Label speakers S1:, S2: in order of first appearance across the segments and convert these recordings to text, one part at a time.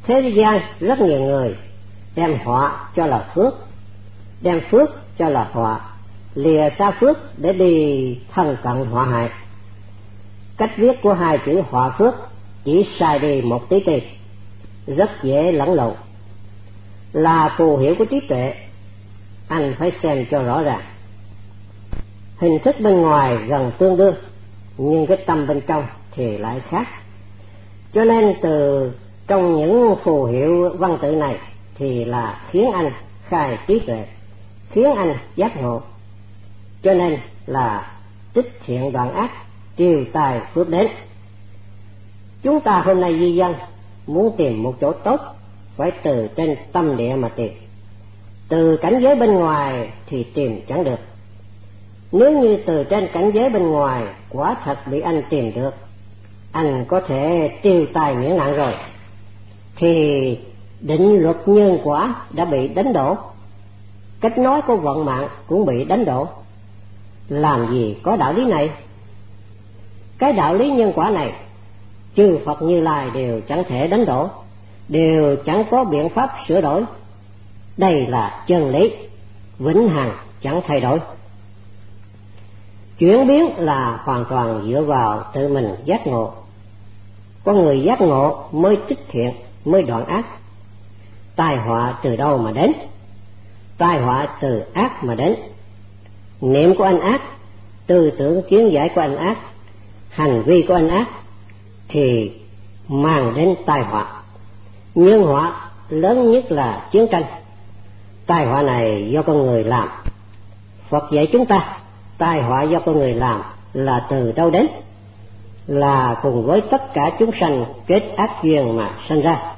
S1: Thế gian rất nhiều người đem họa cho là phước, đem phước cho là họa, lìa xa phước để đi thân cận họa hại. Cách viết của hai chữ họa phước chỉ sai đi một tí ti, rất dễ lẫn lộn. Là phù hiệu của trí tuệ, anh phải xem cho rõ ràng. Hình thức bên ngoài gần tương đương, nhưng cái tâm bên trong thì lại khác. Cho nên từ trong những phù hiệu văn tự này thì là khiến anh khai trí tuệ, khiến anh giác ngộ. Cho nên là tích thiện đoạn ác, triều tài phước đến. Chúng ta hôm nay di dân muốn tìm một chỗ tốt, phải từ trên tâm địa mà tìm. Từ cảnh giới bên ngoài thì tìm chẳng được. Nếu như từ trên cảnh giới bên ngoài quả thật bị anh tìm được, anh có thể tiêu tài miễn nạn rồi, thì định luật nhân quả đã bị đánh đổ, cách nói của vận mạng cũng bị đánh đổ. Làm gì có đạo lý này? Cái đạo lý nhân quả này chư Phật Như Lai đều chẳng thể đánh đổ, đều chẳng có biện pháp sửa đổi. Đây là chân lý vĩnh hằng chẳng thay đổi. Chuyển biến là hoàn toàn dựa vào tự mình giác ngộ. Con người giác ngộ mới tích thiện, mới đoạn ác. Tai họa từ đâu mà đến? Tai họa từ ác mà đến. Niệm của anh ác, tư tưởng kiến giải của anh ác, hành vi của anh ác thì mang đến tai họa. Nhân họa lớn nhất là chiến tranh. Tai họa này do con người làm. Phật dạy chúng ta tai họa do con người làm là từ đâu đến? Là cùng với tất cả chúng sanh kết ác duyên mà sanh ra.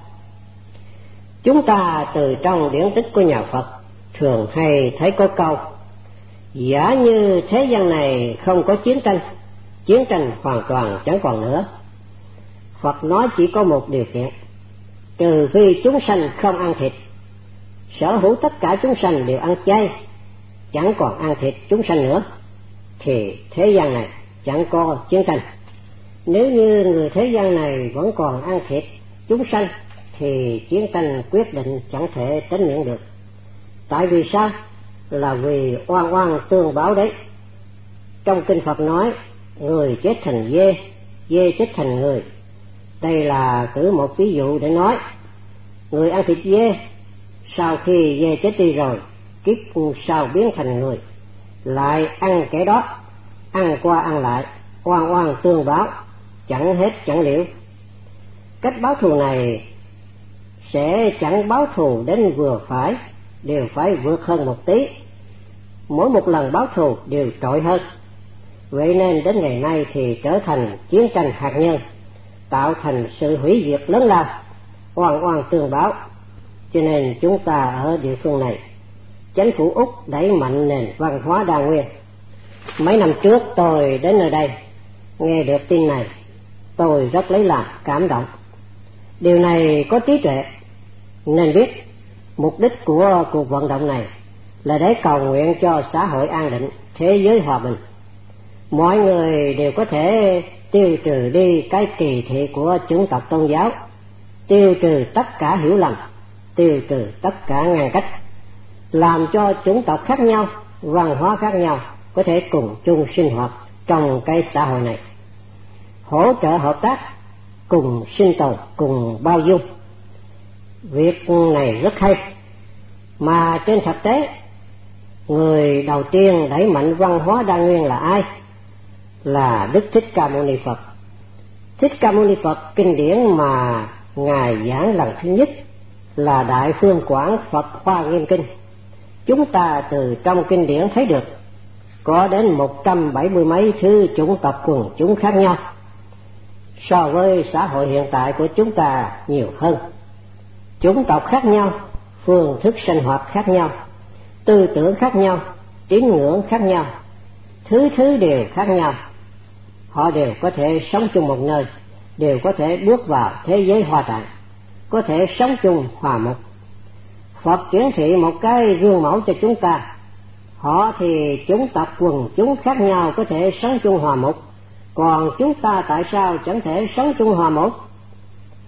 S1: Chúng ta từ trong điển tích của nhà Phật thường hay thấy có câu: giả như thế gian này không có chiến tranh, chiến tranh hoàn toàn chẳng còn nữa. Phật nói chỉ có một điều kiện: trừ khi chúng sanh không ăn thịt, sở hữu tất cả chúng sanh đều ăn chay, chẳng còn ăn thịt chúng sanh nữa, thì thế gian này chẳng có chiến tranh. Nếu như người thế gian này vẫn còn ăn thịt chúng sanh thì chiến tranh quyết định chẳng thể tránh miễn được. Tại vì sao? Là vì oan oan tương báo đấy. Trong kinh Phật nói người chết thành dê, dê chết thành người. Đây là cử một ví dụ để nói người ăn thịt dê, sau khi dê chết đi rồi, kiếp sau biến thành người, lại ăn kẻ đó, ăn qua ăn lại, oan oan tương báo, chẳng hết chẳng liễu. Cách báo thù này sẽ chẳng báo thù đến vừa phải, đều phải vượt hơn một tí. Mỗi một lần báo thù đều trội hơn. Vậy nên đến ngày nay thì trở thành chiến tranh hạt nhân, tạo thành sự hủy diệt lớn lao, oan oan tương báo. Cho nên chúng ta ở địa phương này, chính phủ Úc đẩy mạnh nền văn hóa đa nguyên. Mấy năm trước tôi đến nơi đây, nghe được tin này, tôi rất lấy làm cảm động. Điều này có trí tuệ, nên biết mục đích của cuộc vận động này là để cầu nguyện cho xã hội an định, thế giới hòa bình. Mọi người đều có thể tiêu trừ đi cái kỳ thị của chủng tộc tôn giáo, tiêu trừ tất cả hiểu lầm, tiêu trừ tất cả ngăn cách, làm cho chủng tộc khác nhau, văn hóa khác nhau có thể cùng chung sinh hoạt trong cái xã hội này, hỗ trợ hợp tác, cùng sinh tồn, cùng bao dung. Việc này rất hay, mà trên thực tế người đầu tiên đẩy mạnh văn hóa đa nguyên là ai? Là Đức Thích Ca Mâu Ni Phật. Thích Ca Mâu Ni Phật kinh điển mà ngài giảng lần thứ nhất là Đại Phương Quảng Phật Hoa Nghiêm Kinh. Chúng ta từ trong kinh điển thấy được có đến 170 mấy thứ chủng tộc quần chúng khác nhau, so với xã hội hiện tại của chúng ta nhiều hơn. Chủng tộc khác nhau, phương thức sinh hoạt khác nhau, tư tưởng khác nhau, tín ngưỡng khác nhau, thứ đều khác nhau. Họ đều có thể sống chung một nơi, đều có thể bước vào thế giới hòa tạng, có thể sống chung hòa mục. Phật hiển thị một cái gương mẫu cho chúng ta. Họ thì chủng tộc quần chúng khác nhau có thể sống chung hòa mục, còn chúng ta tại sao chẳng thể sống chung hòa mục?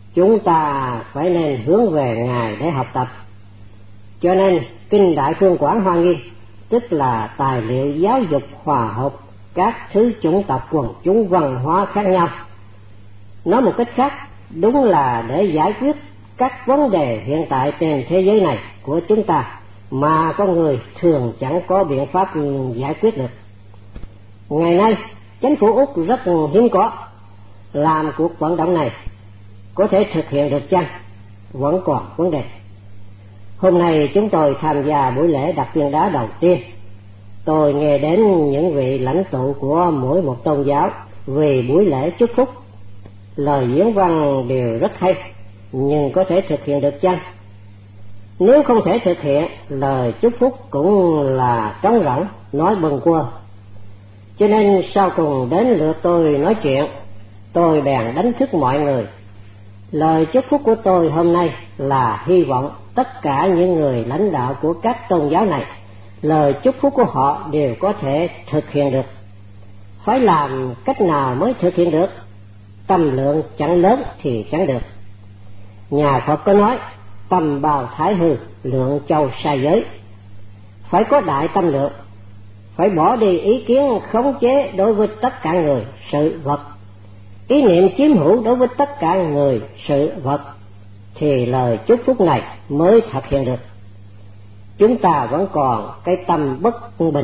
S1: chúng ta phải nên hướng về Ngài để học tập. Cho nên Kinh Đại Phương Quảng Hoa Nghiêm tức là tài liệu giáo dục hòa hợp các thứ chủng tộc quần chúng văn hóa khác nhau. Nói một cách khác, đúng là để giải quyết các vấn đề hiện tại trên thế giới này của chúng ta mà con người thường chẳng có biện pháp giải quyết được. Ngày nay, chính phủ Úc rất hiếm có làm cuộc vận động này. Có thể thực hiện được chăng? Vẫn còn vấn đề. Hôm nay chúng tôi tham gia buổi lễ đặt viên đá đầu tiên. Tôi nghe đến những vị lãnh tụ của mỗi một tôn giáo về buổi lễ chúc phúc. Lời diễn văn đều rất hay, nhưng có thể thực hiện được chăng? Nếu không thể thực hiện, lời chúc phúc cũng là trống rỗng, nói bâng quơ. Cho nên sau cùng đến lượt tôi nói chuyện, tôi bèn đánh thức mọi người. Lời chúc phúc của tôi hôm nay là hy vọng tất cả những người lãnh đạo của các tôn giáo này, lời chúc phúc của họ đều có thể thực hiện được. Phải làm cách nào mới thực hiện được? Tâm lượng chẳng lớn thì chẳng được. Nhà Phật có nói, tâm bào thái hư, lượng châu sai giới. Phải có đại tâm lượng, phải bỏ đi ý kiến khống chế đối với tất cả người, sự vật, ý niệm chiếm hữu đối với tất cả người, sự vật, thì lời chúc phúc này mới thực hiện được. Chúng ta vẫn còn cái tâm bất bình.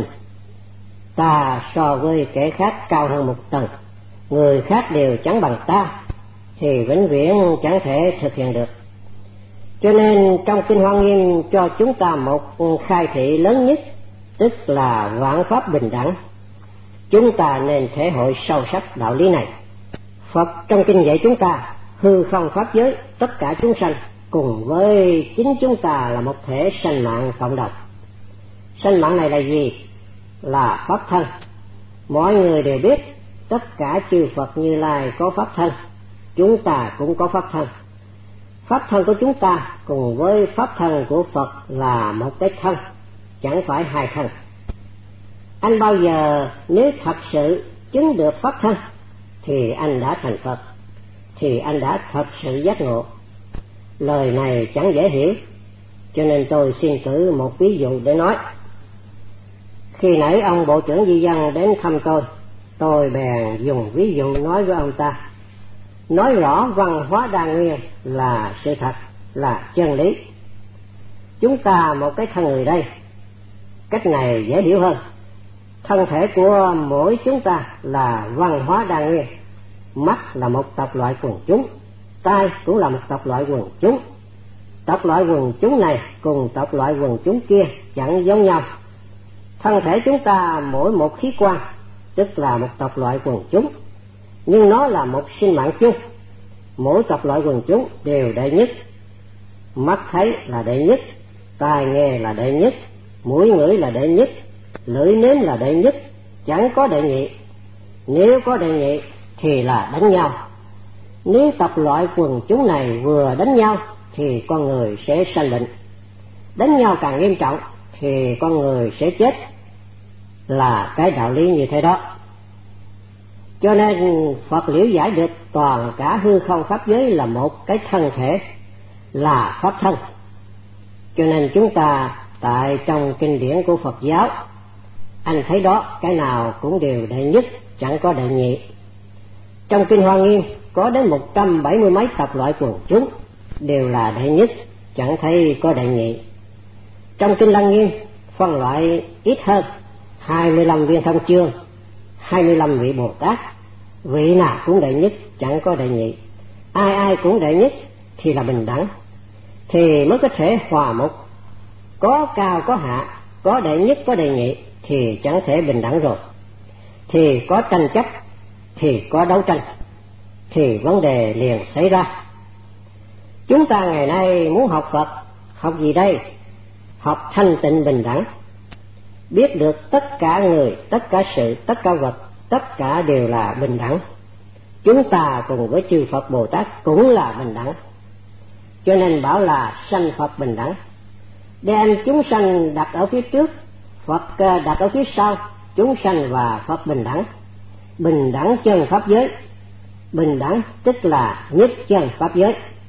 S1: Ta so với kẻ khác cao hơn một tầng, người khác đều chẳng bằng ta, thì vĩnh viễn chẳng thể thực hiện được. Cho nên trong Kinh Hoa Nghiêm cho chúng ta một khai thị lớn nhất, tức là vạn pháp bình đẳng. Chúng ta nên thể hội sâu sắc đạo lý này. Phật trong kinh dạy chúng ta, hư không pháp giới, tất cả chúng sanh cùng với chính chúng ta là một thể sanh mạng cộng đồng. Sanh mạng này là gì? Là pháp thân. Mọi người đều biết tất cả chư Phật Như Lai có pháp thân, chúng ta cũng có pháp thân. Pháp thân của chúng ta cùng với pháp thân của Phật là một cái thân, chẳng phải hai thân. Anh bao giờ nếu thật sự chứng được pháp thân thì anh đã thành Phật, thì anh đã thật sự giác ngộ. Lời này chẳng dễ hiểu, cho nên tôi xin cử một ví dụ để nói. Khi nãy ông Bộ trưởng Di Dân đến thăm tôi bèn dùng ví dụ nói với ông ta, nói rõ văn hóa đa nguyên là sự thật, là chân lý. Chúng ta một cái thân người đây, cách này dễ hiểu hơn. Thân thể của mỗi chúng ta là văn hóa đa nguyên. Mắt là một tộc loại quần chúng, tai cũng là một tộc loại quần chúng. Tộc loại quần chúng này cùng tộc loại quần chúng kia chẳng giống nhau. Thân thể chúng ta mỗi một khí quan tức là một tộc loại quần chúng, nhưng nó là một sinh mạng chung. Mỗi tộc loại quần chúng đều đệ nhất. Mắt thấy là đệ nhất, tai nghe là đệ nhất, mũi ngửi là đệ nhất, lưỡi nếm là đệ nhất, chẳng có đệ nhị. Nếu có đệ nhị thì là đánh nhau. Nếu tộc loại quần chúng này vừa đánh nhau thì con người sẽ sanh bệnh. Đánh nhau càng nghiêm trọng thì con người sẽ chết, là cái đạo lý như thế đó. Cho nên Phật liễu giải được toàn cả hư không pháp giới là một cái thân thể, là pháp thân. Cho nên chúng ta tại trong kinh điển của Phật giáo, anh thấy đó, cái nào cũng đều đệ nhất, chẳng có đệ nhị. Trong Kinh Hoa Nghiêm có đến 170 mấy tộc loại quần chúng, đều là đệ nhất, chẳng thấy có đệ nhị. Trong Kinh Lăng Nghiêm phân loại ít hơn, 25 viên thông chương, 25 vị Bồ Tát, vị nào cũng đệ nhất, chẳng có đệ nhị. Ai ai cũng đệ nhất thì là bình đẳng, thì mới có thể hòa mục. Có cao có hạ, có đệ nhất có đệ nhị thì chẳng thể bình đẳng rồi. Thì có tranh chấp, thì có đấu tranh, thì vấn đề liền xảy ra. Chúng ta ngày nay muốn học Phật, học gì đây? Học thanh tịnh bình đẳng. Biết được tất cả người, tất cả sự, tất cả vật, tất cả đều là bình đẳng. Chúng ta cùng với chư Phật Bồ Tát cũng là bình đẳng. Cho nên bảo là sanh Phật bình đẳng. Đem chúng sanh đặt ở phía trước, Phật đặt ở phía sau, chúng sanh và Phật bình đẳng. Bình đẳng chân pháp giới. Bình đẳng tức là nhất chân pháp giới.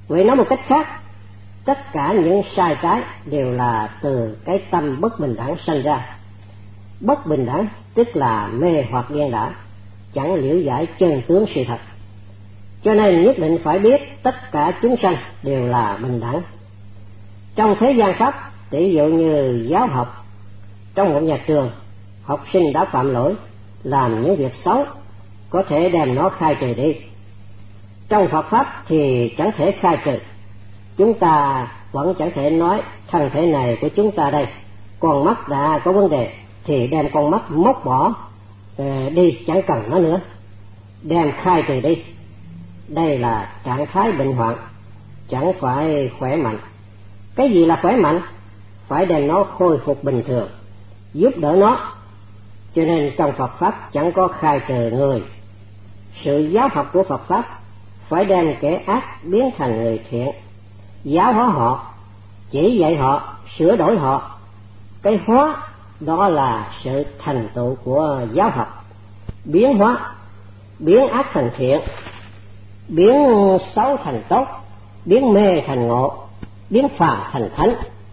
S1: Vậy nói một cách khác, tất cả những sai trái đều là từ cái tâm bất bình đẳng sanh ra. Bất bình đẳng tức là mê hoặc ghen đảo, chẳng liễu giải chân tướng sự thật. Cho nên nhất định phải biết tất cả chúng sanh đều là bình đẳng. Trong thế gian pháp, ví dụ như giáo học, trong một nhà trường, học sinh đã phạm lỗi, làm những việc xấu, có thể đem nó khai trừ đi. Trong Phật pháp thì chẳng thể khai trừ. Chúng ta vẫn chẳng thể nói thân thể này của chúng ta đây, con mắt đã có vấn đề thì đem con mắt móc bỏ đi, chẳng cần nó nữa, đem khai trừ đi. Đây là trạng thái bệnh hoạn, chẳng phải khỏe mạnh. Cái gì là khỏe mạnh? Phải đem nó khôi phục bình thường, giúp đỡ nó. Cho nên trong Phật pháp chẳng có khai trừ người. Sự giáo học của Phật pháp phải đem kẻ ác biến thành người thiện, giáo hóa họ, chỉ dạy họ, sửa đổi họ. Cái hóa đó là sự thành tựu của giáo học. Biến hóa, biến ác thành thiện, biến xấu thành tốt, biến mê thành ngộ, biến phàm thành thánh.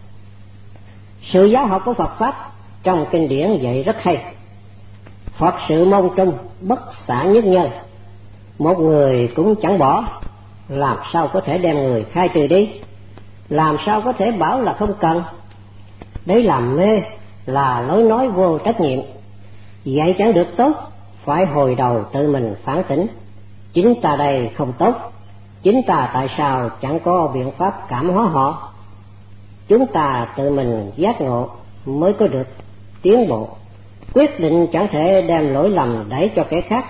S1: Sự giáo học của Phật pháp trong kinh điển dạy rất hay. Phật sự mong trung, bất xả nhất nhân. Một người cũng chẳng bỏ, làm sao có thể đem người khai trừ đi? Làm sao có thể bảo là không cần? Đấy là mê, là lối nói vô trách nhiệm. Vậy chẳng được tốt, phải hồi đầu tự mình phản tỉnh. Chính ta đây không tốt, chính ta tại sao chẳng có biện pháp cảm hóa họ? Chúng ta tự mình giác ngộ mới có được tiến bộ. Quyết định chẳng thể đem lỗi lầm đẩy cho kẻ khác.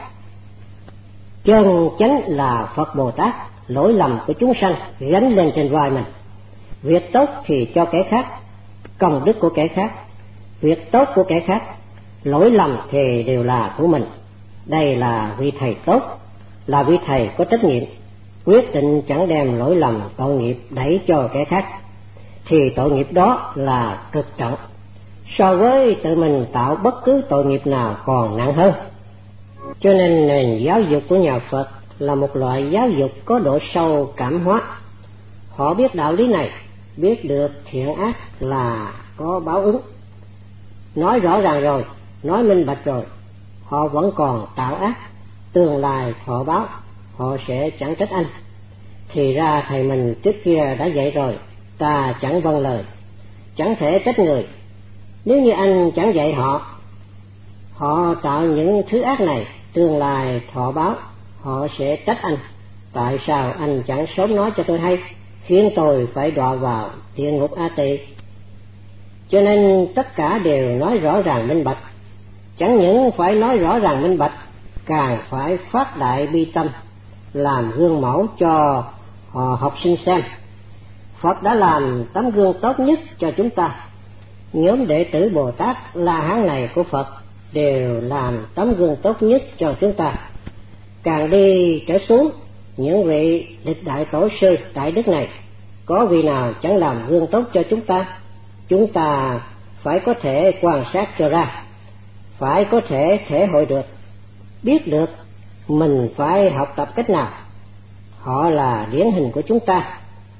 S1: Chân chánh là Phật Bồ Tát, lỗi lầm của chúng sanh gánh lên trên vai mình. Việc tốt thì cho kẻ khác, công đức của kẻ khác. Việc tốt của kẻ khác, lỗi lầm thì đều là của mình. Đây là vị thầy tốt, là vị thầy có trách nhiệm, quyết định chẳng đem lỗi lầm tội nghiệp đẩy cho kẻ khác, thì tội nghiệp đó là cực trọng, so với tự mình tạo bất cứ tội nghiệp nào còn nặng hơn. Cho nên nền giáo dục của nhà Phật là một loại giáo dục có độ sâu cảm hóa. Họ biết đạo lý này, biết được thiện ác là có báo ứng. Nói rõ ràng rồi, nói minh bạch rồi, họ vẫn còn tạo ác, tương lai thọ báo, họ sẽ chẳng trách anh. Thì ra thầy mình trước kia đã dạy rồi, ta chẳng vâng lời, chẳng thể trách người. Nếu như anh chẳng dạy họ, họ tạo những thứ ác này, tương lai thọ báo, họ sẽ trách anh. Tại sao anh chẳng sớm nói cho tôi hay, khiến tôi phải đọa vào địa ngục A Tỳ? Cho nên tất cả đều nói rõ ràng minh bạch. Chẳng những phải nói rõ ràng minh bạch, càng phải phát đại bi tâm, làm gương mẫu cho học sinh xem. Phật đã làm tấm gương tốt nhất cho chúng ta. Nhóm đệ tử Bồ Tát La Hán này của Phật đều làm tấm gương tốt nhất cho chúng ta. Càng đi trở xuống, những vị lịch đại tổ sư đại đức này, có vị nào chẳng làm gương tốt cho chúng ta? Chúng ta phải có thể quan sát cho ra, phải có thể thể hội được, biết được mình phải học tập cách nào. Họ là điển hình của chúng ta,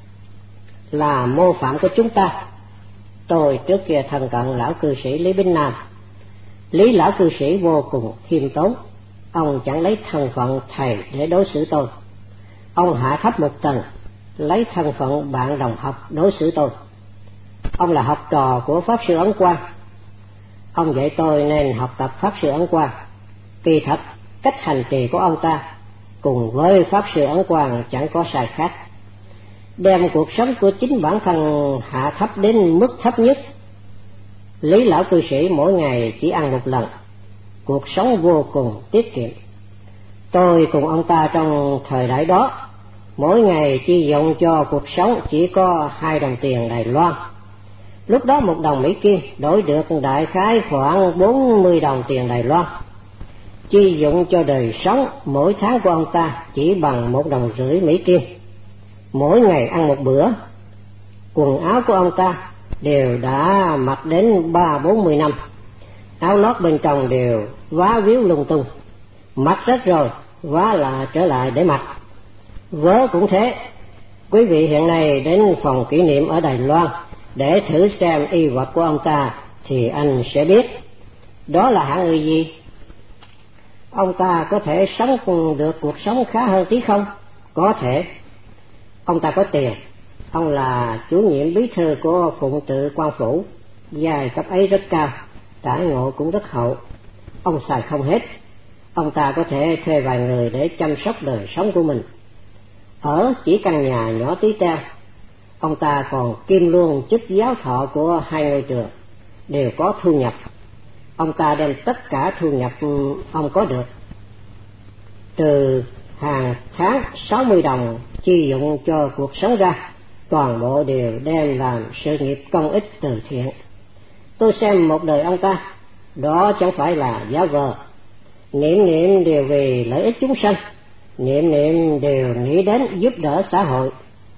S1: là mô phạm của chúng ta. Tôi trước kia thân cận lão cư sĩ Lý Bính Nam. Lý lão cư sĩ vô cùng khiêm tốn, ông chẳng lấy thân phận thầy để đối xử tôi. Ông hạ thấp một tầng, lấy thân phận bạn đồng học đối xử tôi. Ông là học trò của Pháp Sư Ấn Quang. Ông dạy tôi nên học tập Pháp Sư Ấn Quang. Kỳ thật, cách hành trì của ông ta cùng với Pháp Sư Ấn Quang chẳng có sai khác. Đem cuộc sống của chính bản thân hạ thấp đến mức thấp nhất. Lý lão cư sĩ mỗi ngày chỉ ăn một lần, cuộc sống vô cùng tiết kiệm. Tôi cùng ông ta trong thời đại đó, mỗi ngày chi dụng cho cuộc sống chỉ có 2 đồng tiền Đài Loan. Lúc đó 1 đồng Mỹ Kim đổi được đại khái khoảng 40 đồng tiền Đài Loan. Chi dụng cho đời sống mỗi tháng của ông ta chỉ bằng 1,5 đồng Mỹ Kim. Mỗi ngày ăn một bữa. Quần áo của ông ta đều đã mặc đến 30-40 năm. Áo lót bên trong đều vá víu lung tung, mặc rách rồi vá lại trở lại để mặc. Vớ cũng thế, Quý vị hiện nay đến phòng kỷ niệm ở Đài Loan để thử xem y vật của ông ta thì anh sẽ biết đó là hạng người gì. Ông ta có thể sống được cuộc sống khá hơn tí không? Có thể. Ông ta có tiền. Ông là chủ nhiệm bí thư của Phụng Tự Quan Phủ, giai cấp ấy rất cao, đãi ngộ cũng rất hậu. Ông xài không hết. Ông ta có thể thuê vài người để chăm sóc đời sống của mình. Ở chỉ căn nhà nhỏ tí teo. Ông ta còn kiêm luôn chức giáo thọ của 2 ngôi trường, đều có thu nhập. Ông ta đem tất cả thu nhập ông có được, trừ hàng tháng 60 đồng chi dụng cho cuộc sống ra, toàn bộ đều đem làm sự nghiệp công ích từ thiện. Tôi xem một đời ông ta, đó chẳng phải là giả vờ. Niệm niệm đều vì lợi ích chúng sanh, niệm niệm đều nghĩ đến giúp đỡ xã hội.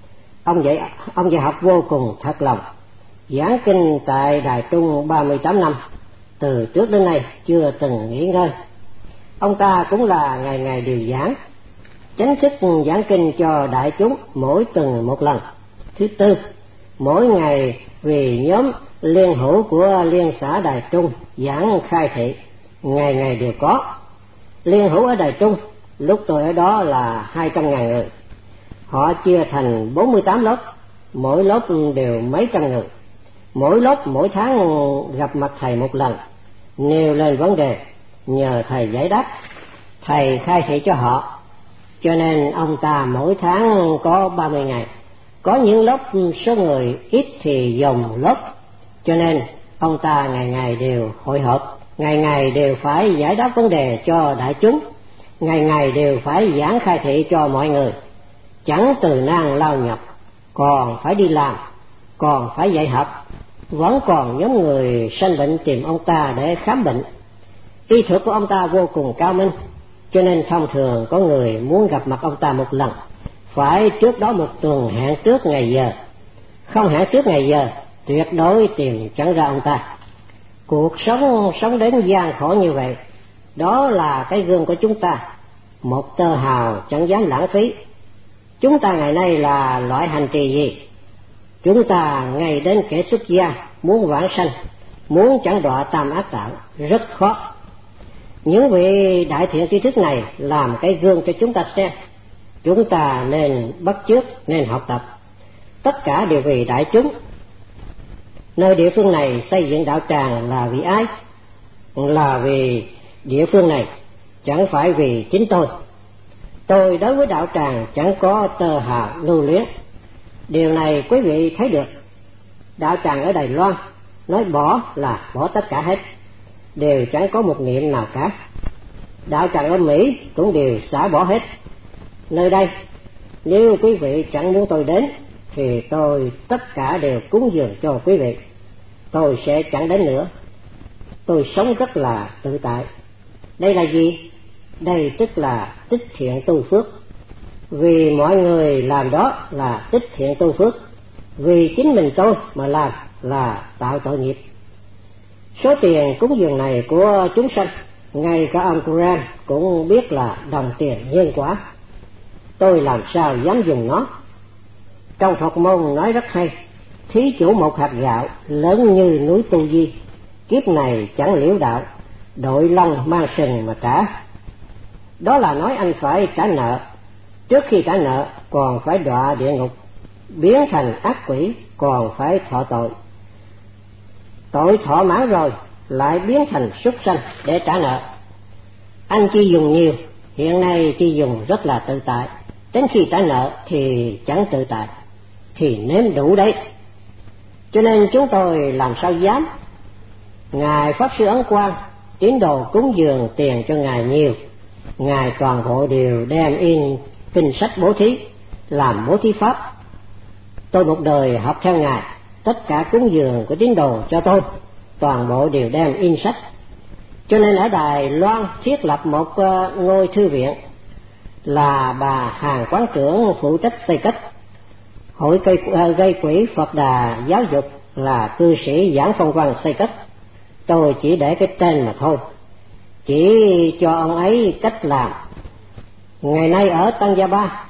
S1: Ông dạy học vô cùng thật lòng, giảng kinh tại Đài Trung 38 năm, từ trước đến nay chưa từng nghỉ ngơi. Ông ta cũng là ngày ngày đều giảng, chánh thức giảng kinh cho đại chúng mỗi tuần một lần. Thứ tư, mỗi ngày vì nhóm liên hữu của liên xã Đài Trung giảng khai thị, ngày ngày đều có. Liên hữu ở Đài Trung lúc tôi ở đó là 200.000 người. Họ chia thành 48 lớp, mỗi lớp đều mấy trăm người. Mỗi lớp mỗi tháng gặp mặt thầy một lần, nêu lên vấn đề, nhờ thầy giải đáp, thầy khai thị cho họ. Cho nên ông ta mỗi tháng có 30 ngày. Có những lớp số người ít thì dòng lớp, cho nên ông ta ngày ngày đều hội họp, ngày ngày đều phải giải đáp vấn đề cho đại chúng, ngày ngày đều phải giảng khai thị cho mọi người. Chẳng từ nan lao nhọc, còn phải đi làm, còn phải dạy học. Vẫn còn nhóm người sanh bệnh tìm ông ta để khám bệnh. Y thuật của ông ta vô cùng cao minh, cho nên thông thường có người muốn gặp mặt ông ta một lần, phải trước đó một tuần hẹn trước ngày giờ. Không hẹn trước ngày giờ, tuyệt đối tìm chẳng ra ông ta. Cuộc sống đến gian khổ như vậy, đó là cái gương của chúng ta, một tơ hào chẳng dám lãng phí. Chúng ta ngày nay là loại hành trì gì? Chúng ta ngay đến kẻ xuất gia, muốn vãng sanh, muốn chẳng đọa tam ác đạo, rất khó. Những vị đại thiện tri thức này làm cái gương cho chúng ta xem. Chúng ta nên bắt chước, nên học tập. Tất cả đều vì đại chúng. Nơi địa phương này xây dựng đạo tràng là vì ai? Là vì địa phương này, chẳng phải vì chính tôi. Tôi đối với đạo tràng chẳng có tơ hào lưu luyến. Điều này quý vị thấy được. Đạo tràng ở Đài Loan nói bỏ là bỏ tất cả hết, đều chẳng có một niệm nào cả. Đạo tràng ở Mỹ cũng đều xả bỏ hết. Nơi đây, nếu quý vị chẳng muốn tôi đến thì tôi tất cả đều cúng dường cho quý vị. Tôi sẽ chẳng đến nữa. Tôi sống rất là tự tại. Đây là gì? Đây tức là tích thiện tu phước. Vì mọi người làm đó là tích thiện tu phước. Vì chính mình tôi mà làm là tạo tội nghiệp. Số tiền cúng dường này của chúng sanh, ngay cả ông Quran cũng biết là đồng tiền nhân quả. Tôi làm sao dám dùng nó? Trong Phật môn nói rất hay, thí chủ một hạt gạo lớn như núi Tu Di, kiếp này chẳng liễu đạo, đội lông mang sừng mà trả. Đó là nói anh phải trả nợ, trước khi trả nợ còn phải đọa địa ngục, biến thành ác quỷ, còn phải thọ tội. Tội thọ mãn rồi lại biến thành súc sanh để trả nợ. Anh chỉ dùng nhiều, hiện nay chỉ dùng rất là tự tại, đến khi trả nợ thì chẳng tự tại, thì nếm đủ đấy. Cho nên chúng tôi làm sao dám. Ngài Pháp Sư Ấn Quang tín đồ cúng dường tiền cho Ngài nhiều, Ngài toàn bộ đều đem in kinh sách bố thí, làm bố thí pháp. Tôi một đời học theo Ngài, tất cả cúng dường của tín đồ cho tôi toàn bộ đều đem in sách. Cho nên ở Đài Loan thiết lập một ngôi thư viện, là bà Hàn quán trưởng phụ trách xây cất. Hội gây quỹ Phật Đà giáo dục là cư sĩ Giảng Phong Văn xây cất. Tôi chỉ để cái tên mà thôi, chỉ cho ông ấy cách làm. Ngày nay ở Tăng Gia Ba,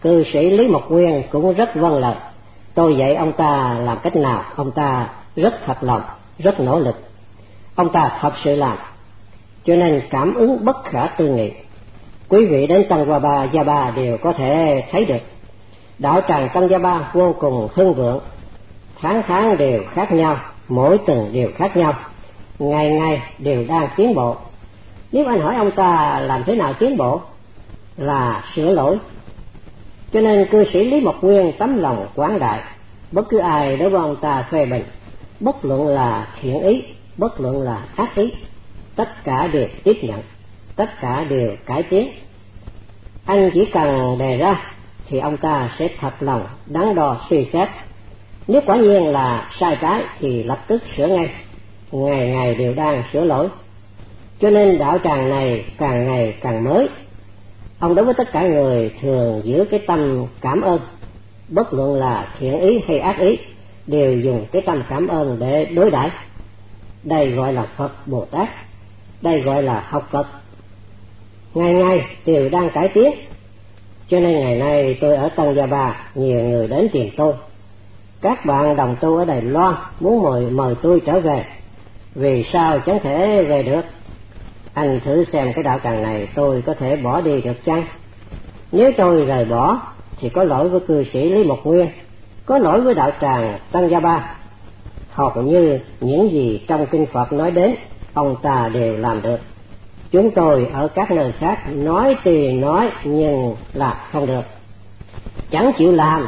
S1: Cư sĩ Lý Mộc Nguyên cũng rất vâng lời. Tôi dạy ông ta làm cách nào, ông ta rất thật lòng, rất nỗ lực. Ông ta thật sự làm, cho nên cảm ứng bất khả tư nghị. Quý vị đến Tăng Gia Ba đều có thể thấy được. Đạo tràng Tăng Gia Ba vô cùng hưng vượng, tháng đều khác nhau, mỗi tuần đều khác nhau, ngày đều đang tiến bộ. Nếu anh hỏi ông ta làm thế nào tiến bộ, là sửa lỗi. Cho nên cư sĩ Lý Mộc Nguyên tấm lòng quảng đại, bất cứ ai đối với ông ta phê bình, bất luận là thiện ý, bất luận là ác ý, tất cả đều tiếp nhận, tất cả đều cải tiến. Anh chỉ cần đề ra thì ông ta sẽ thật lòng đắn đo suy xét. Nếu quả nhiên là sai trái thì lập tức sửa ngay, ngày đều đang sửa lỗi. Cho nên đạo tràng này càng ngày càng mới. Ông đối với tất cả người thường giữ cái tâm cảm ơn, bất luận là thiện ý hay ác ý, đều dùng cái tâm cảm ơn để đối đãi. Đây gọi là Phật Bồ Tát, đây gọi là học Phật. Ngày đều đang cải tiến. Cho nên ngày nay tôi ở Tăng Gia Ba, nhiều người đến tìm tôi. Các bạn đồng tu ở Đài Loan muốn mời tôi trở về, vì sao chẳng thể về được? Anh thử xem cái đạo tràng này tôi có thể bỏ đi được chăng? Nếu tôi rời bỏ thì có lỗi với cư sĩ Lý Mộc Nguyên, có lỗi với đạo tràng Tăng Gia Ba. Hầu như những gì trong kinh Phật nói đến, ông ta đều làm được. Chúng tôi ở các nơi khác nói thì nói nhưng làm không được, chẳng chịu làm.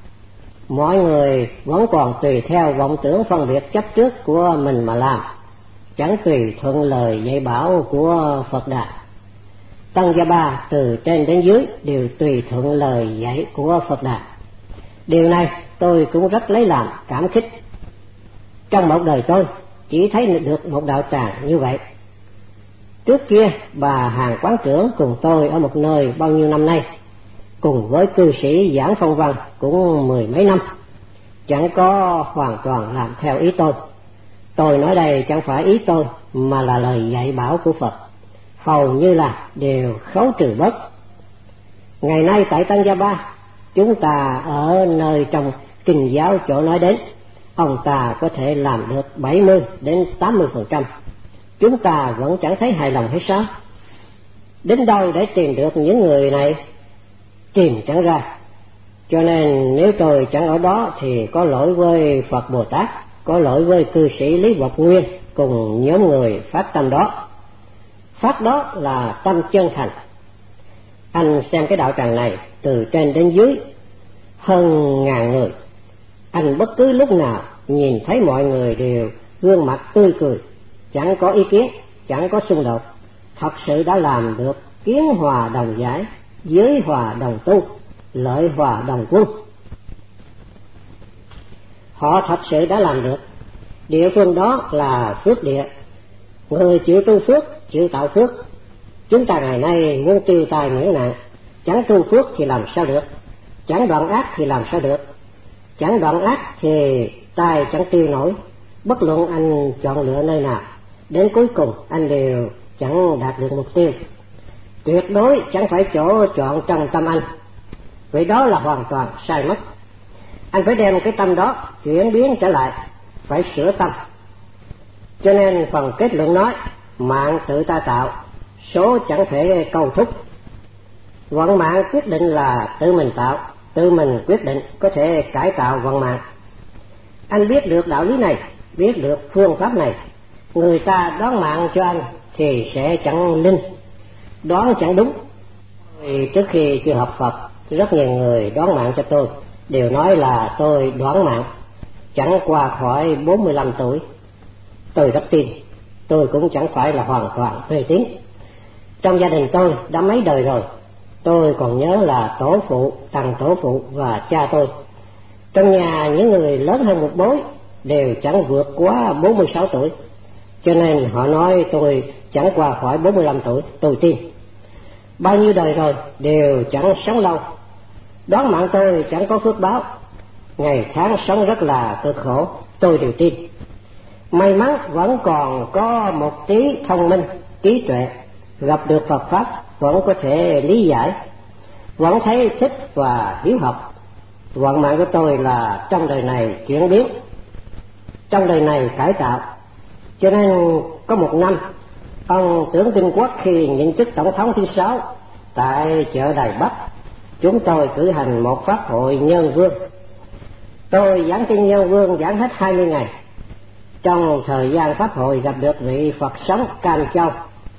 S1: Mọi người vẫn còn tùy theo vọng tưởng phân biệt chấp trước của mình mà làm, chẳng tùy thuận lời dạy bảo của Phật Đà. Tăng Gia Ba từ trên đến dưới đều tùy thuận lời dạy của Phật Đà. Điều này tôi cũng rất lấy làm cảm kích. Trong một đời tôi chỉ thấy được một đạo tràng như vậy. Trước kia bà Hàng quán trưởng cùng tôi ở một nơi bao nhiêu năm nay, cùng với cư sĩ Giảng Phong Văn cũng mười mấy năm, chẳng có hoàn toàn làm theo ý tôi. Tôi nói đây chẳng phải ý tôi, mà là lời dạy bảo của Phật, hầu như là đều khấu trừ bớt. Ngày nay tại Tăng Gia Ba, chúng ta ở nơi trong kinh giáo chỗ nói đến, ông ta có thể làm được 70 đến 80%. Chúng ta vẫn chẳng thấy hài lòng hay sao? Đến đâu để tìm được những người này? Tìm chẳng ra. Cho nên nếu tôi chẳng ở đó thì có lỗi với Phật Bồ Tát, có lỗi với cư sĩ Lý Mộc Nguyên cùng nhóm người phát tâm đó. Phát đó là tâm chân thành. Anh xem cái đạo tràng này từ trên đến dưới hơn ngàn người, anh bất cứ lúc nào nhìn thấy mọi người đều gương mặt tươi cười, chẳng có ý kiến, chẳng có xung đột. Thật sự đã làm được kiến hòa đồng giải, giới hòa đồng tu, lợi hòa đồng quân. Họ thật sự đã làm được. Địa phương đó là phước địa, người chịu tu phước, chịu tạo phước. Chúng ta ngày nay muốn tiêu tài miễn nạn, chẳng tu phước thì làm sao được, chẳng đoạn ác thì làm sao được. Chẳng đoạn ác thì tài chẳng tiêu nổi. Bất luận anh chọn lựa nơi nào, đến cuối cùng anh đều chẳng đạt được mục tiêu. Tuyệt đối chẳng phải chỗ chọn trong tâm anh, vì đó là hoàn toàn sai mất. Anh phải đem cái tâm đó chuyển biến trở lại, phải sửa tâm. Cho nên phần kết luận nói, mạng tự ta tạo, số chẳng thể câu thúc. Vận mạng quyết định là tự mình tạo, tự mình quyết định có thể cải tạo vận mạng. Anh biết được đạo lý này, biết được phương pháp này, người ta đoán mạng cho anh thì sẽ chẳng linh, đoán chẳng đúng. Trước khi chưa học Phật, rất nhiều người đoán mạng cho tôi, đều nói là tôi đoán mạng chẳng qua khỏi 45 tuổi. Tôi rất tin, tôi cũng chẳng phải là hoàn toàn mê tín. Trong gia đình tôi đã mấy đời rồi, tôi còn nhớ là tổ phụ, thằng tổ phụ và cha tôi. Trong nhà những người lớn hơn một bối đều chẳng vượt quá 46 tuổi, cho nên họ nói tôi chẳng qua khỏi 45 tuổi, tôi tin. Bao nhiêu đời rồi đều chẳng sống lâu, đoán mạng tôi chẳng có phước báo, ngày tháng sống rất là cực khổ, tôi đều tin. May mắn vẫn còn có một tí thông minh, trí tuệ, gặp được Phật Pháp vẫn có thể lý giải. vẫn thấy thích và hiếu học. Vận mạng của tôi là trong đời này chuyển biến, trong đời này cải tạo. Cho nên có một năm, ông Tưởng Tinh Quốc khi nhận chức tổng thống thứ 6 tại chợ Đài Bắc, chúng tôi cử hành một pháp hội nhân vương. Tôi giảng kinh nhân vương giảng hết 20 ngày. Trong thời gian pháp hội gặp được vị Phật sống Cam Châu.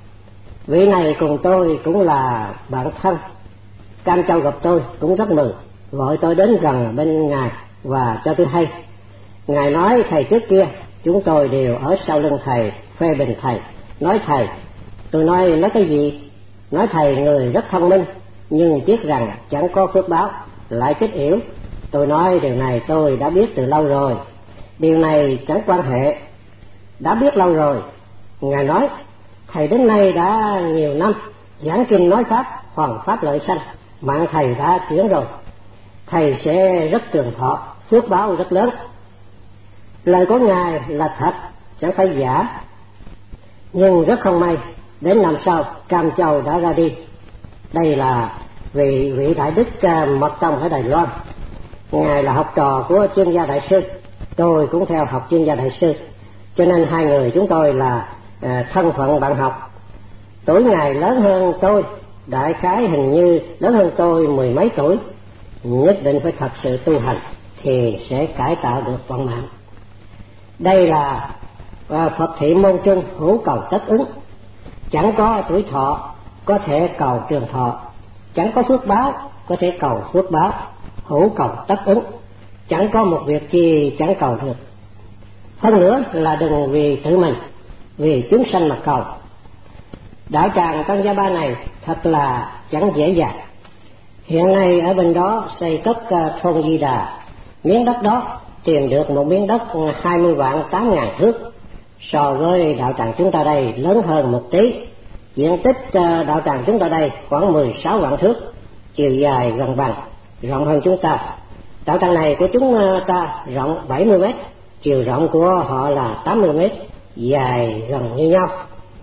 S1: Vị này cùng tôi cũng là bạn thân. Cam Châu gặp tôi cũng rất mừng, gọi tôi đến gần bên Ngài và cho tôi hay. Ngài nói thầy trước kia chúng tôi đều ở sau lưng thầy, phê bình thầy, nói thầy. Tôi nói cái gì? Nói thầy người rất thông minh, nhưng tiếc rằng chẳng có phước báo, lại chết yểu. Tôi nói điều này tôi đã biết từ lâu rồi, điều này chẳng quan hệ, đã biết lâu rồi. Ngài nói thầy đến nay đã nhiều năm giảng kinh nói pháp, hoàn pháp lợi sanh, mạng thầy đã chuyển rồi, thầy sẽ rất trường thọ, phước báo rất lớn. Lời của Ngài là thật, chẳng phải giả. Nhưng rất không may, đến năm sau Cam Châu đã ra đi. Đây là vị đại đức Mật Tông ở Đài Loan. Ngài là học trò của chuyên gia đại sư, tôi cũng theo học chuyên gia đại sư, cho nên hai người chúng tôi là thân phận bạn học. Tuổi Ngài lớn hơn tôi, đại khái hình như lớn hơn tôi 10 mấy tuổi. Nhất định phải thật sự tu hành thì sẽ cải tạo được vận mạng. Đây là Phật thị môn trung, hữu cầu tất ứng. Chẳng có tuổi thọ có thể cầu trường thọ, chẳng có phước báo có thể cầu phước báo, hữu cầu tất ứng. Chẳng có một việc chi chẳng cầu được. Hơn nữa là đừng vì tự mình, vì chúng sanh mà cầu. Đạo tràng Tăng Gia Ba này thật là chẳng dễ dàng. Hiện nay ở bên đó xây cất thôn Di Đà, miếng đất đó tìm được một miếng đất 20 vạn 8.000 thước. So với đạo tràng chúng ta đây lớn hơn một tí. Diện tích đạo tràng chúng ta đây khoảng 16 vạn thước, chiều dài gần bằng, rộng hơn chúng ta. Đạo tràng này của chúng ta rộng 70 mét, chiều rộng của họ là 80 mét, dài gần như nhau.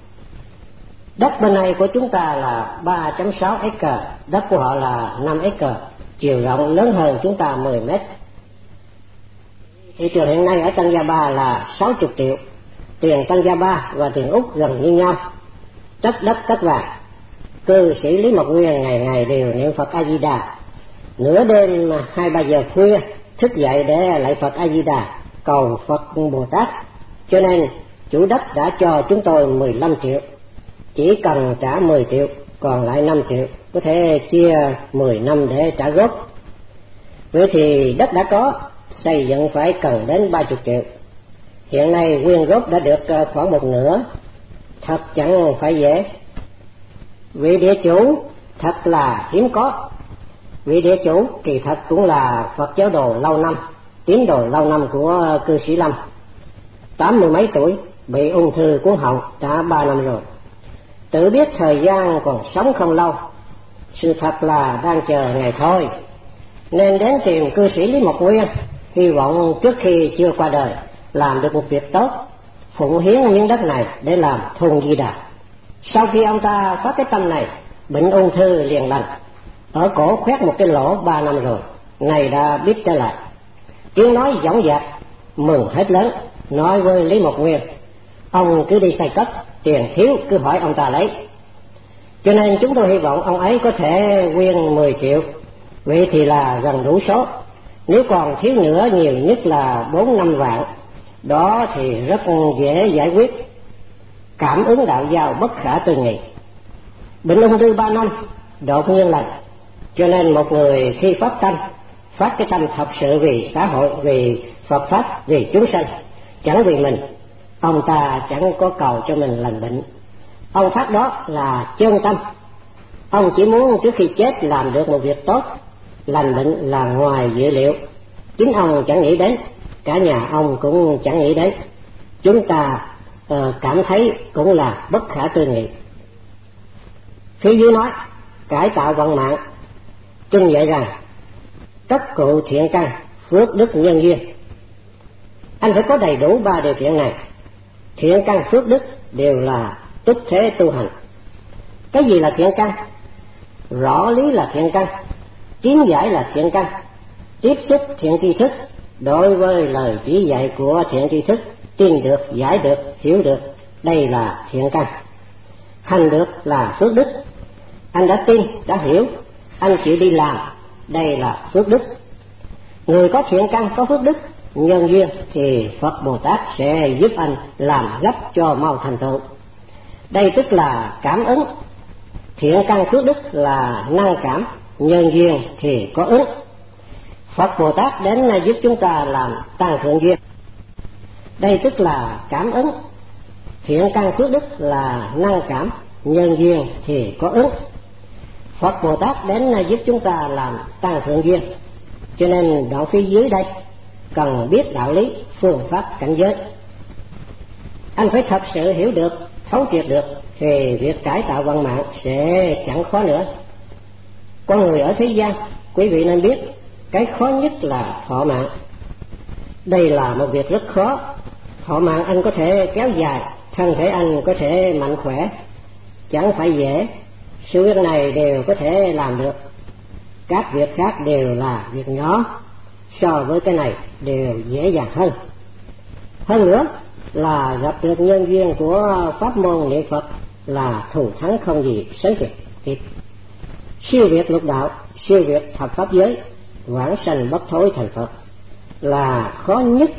S1: Đất bên này của chúng ta là 3.6 acre, đất của họ là 5 acre, chiều rộng lớn hơn chúng ta 10 mét. Thị trường hiện nay ở Tăng Gia Ba là 60 triệu, tiền Tăng Gia Ba và tiền Úc gần như nhau, tất đất tất vàng. Cư sĩ Lý Mộc Nguyên ngày ngày đều niệm Phật A Di Đà, nửa đêm 2-3 giờ khuya thức dậy để lạy Phật A Di Đà, cầu Phật Bồ Tát. Cho nên chủ đất đã cho chúng tôi 15 triệu, chỉ cần trả 10 triệu, còn lại 5 triệu có thể chia 10 năm để trả gốc. Vậy thì đất đã có, xây dựng phải cần đến 30 triệu. Hiện nay nguyên gốc đã được khoảng một nửa, thật chẳng phải dễ. Vị địa chủ thật là hiếm có. Vị địa chủ kỳ thật cũng là Phật giáo đồ lâu năm, tín đồ lâu năm của cư sĩ Lâm. 80 mấy tuổi, bị ung thư cuống họng đã 3 năm rồi. Tự biết thời gian còn sống không lâu, sự thật là đang chờ ngày thôi, nên đến tìm cư sĩ Lý Mộc Nguyên, hy vọng trước khi chưa qua đời làm được một việc tốt, phụng hiến miếng đất này để làm thôn Di Đà. Sau khi ông ta phát cái tâm này, bệnh ung thư liền lành, ở cổ khoét một cái lỗ 3 năm rồi, này đã biết trở lại. Tiếng nói dõng dạc, mừng hết lớn, nói với Lý Mộc Nguyên, ông cứ đi xây cất, tiền thiếu cứ hỏi ông ta lấy. Cho nên chúng tôi hy vọng ông ấy có thể quyên 10 triệu, vậy thì là gần đủ số. Nếu còn thiếu nữa, nhiều nhất là 4-5 vạn, đó thì rất dễ giải quyết. Cảm ứng đạo giao bất khả tư nghị. Bệnh ung thư 3 năm đột nhiên lành, cho nên một người khi phát cái tâm thật sự vì xã hội, vì Phật pháp, vì chúng sanh, chẳng vì mình, ông ta chẳng có cầu cho mình lành bệnh. Ông phát đó là chân tâm. Ông chỉ muốn trước khi chết làm được một việc tốt, lành bệnh là ngoài dự liệu. Chính ông chẳng nghĩ đến, cả nhà ông cũng chẳng nghĩ đến. Chúng ta cảm thấy cũng là bất khả tư nghị. Phía dưới nói cải tạo vận mạng, kinh dạy rằng tất cụ thiện căn, phước đức nhân duyên. Anh phải có đầy đủ 3 điều kiện này. Thiện căn, phước đức đều là túc thế tu hành. Cái gì là thiện căn? Rõ lý là thiện căn kiến giải là thiện căn, tiếp xúc thiện tri thức, đối với lời chỉ dạy của thiện tri thức, tin được, giải được, hiểu được, đây là thiện căn. Hành được là phước đức, anh đã tin, đã hiểu, anh chịu đi làm, đây là phước đức. Người có thiện căn, có phước đức, nhân duyên thì Phật Bồ Tát sẽ giúp anh làm gấp cho mau thành tựu. Đây tức là cảm ứng. Thiện căn phước đức là năng cảm, nhân duyên thì có ứng. Phật Bồ Tát đến giúp chúng ta làm tăng thượng duyên. Đây tức là cảm ứng. Thiện căn phước đức là năng cảm, nhân duyên thì có ứng. Phật Bồ Tát đến giúp chúng ta làm tăng thượng duyên. Cho nên đoạn phía dưới đây cần biết đạo lý, phương pháp cảnh giới. Anh phải thật sự hiểu được, thấu triệt được, thì việc cải tạo vận mạng sẽ chẳng khó nữa. Con người ở thế gian, quý vị nên biết, cái khó nhất là thọ mạng. Đây là một việc rất khó. Thọ mạng anh có thể kéo dài, thân thể anh có thể mạnh khỏe, chẳng phải dễ. Sự việc này đều có thể làm được. Các việc khác đều là việc nhỏ, so với cái này đều dễ dàng hơn. Hơn nữa là gặp được nhân duyên của pháp môn niệm Phật là thù thắng không gì sánh kịp. Siêu việt lục đạo, siêu việt thập pháp giới, vãng sanh bất thối thành Phật là khó nhất.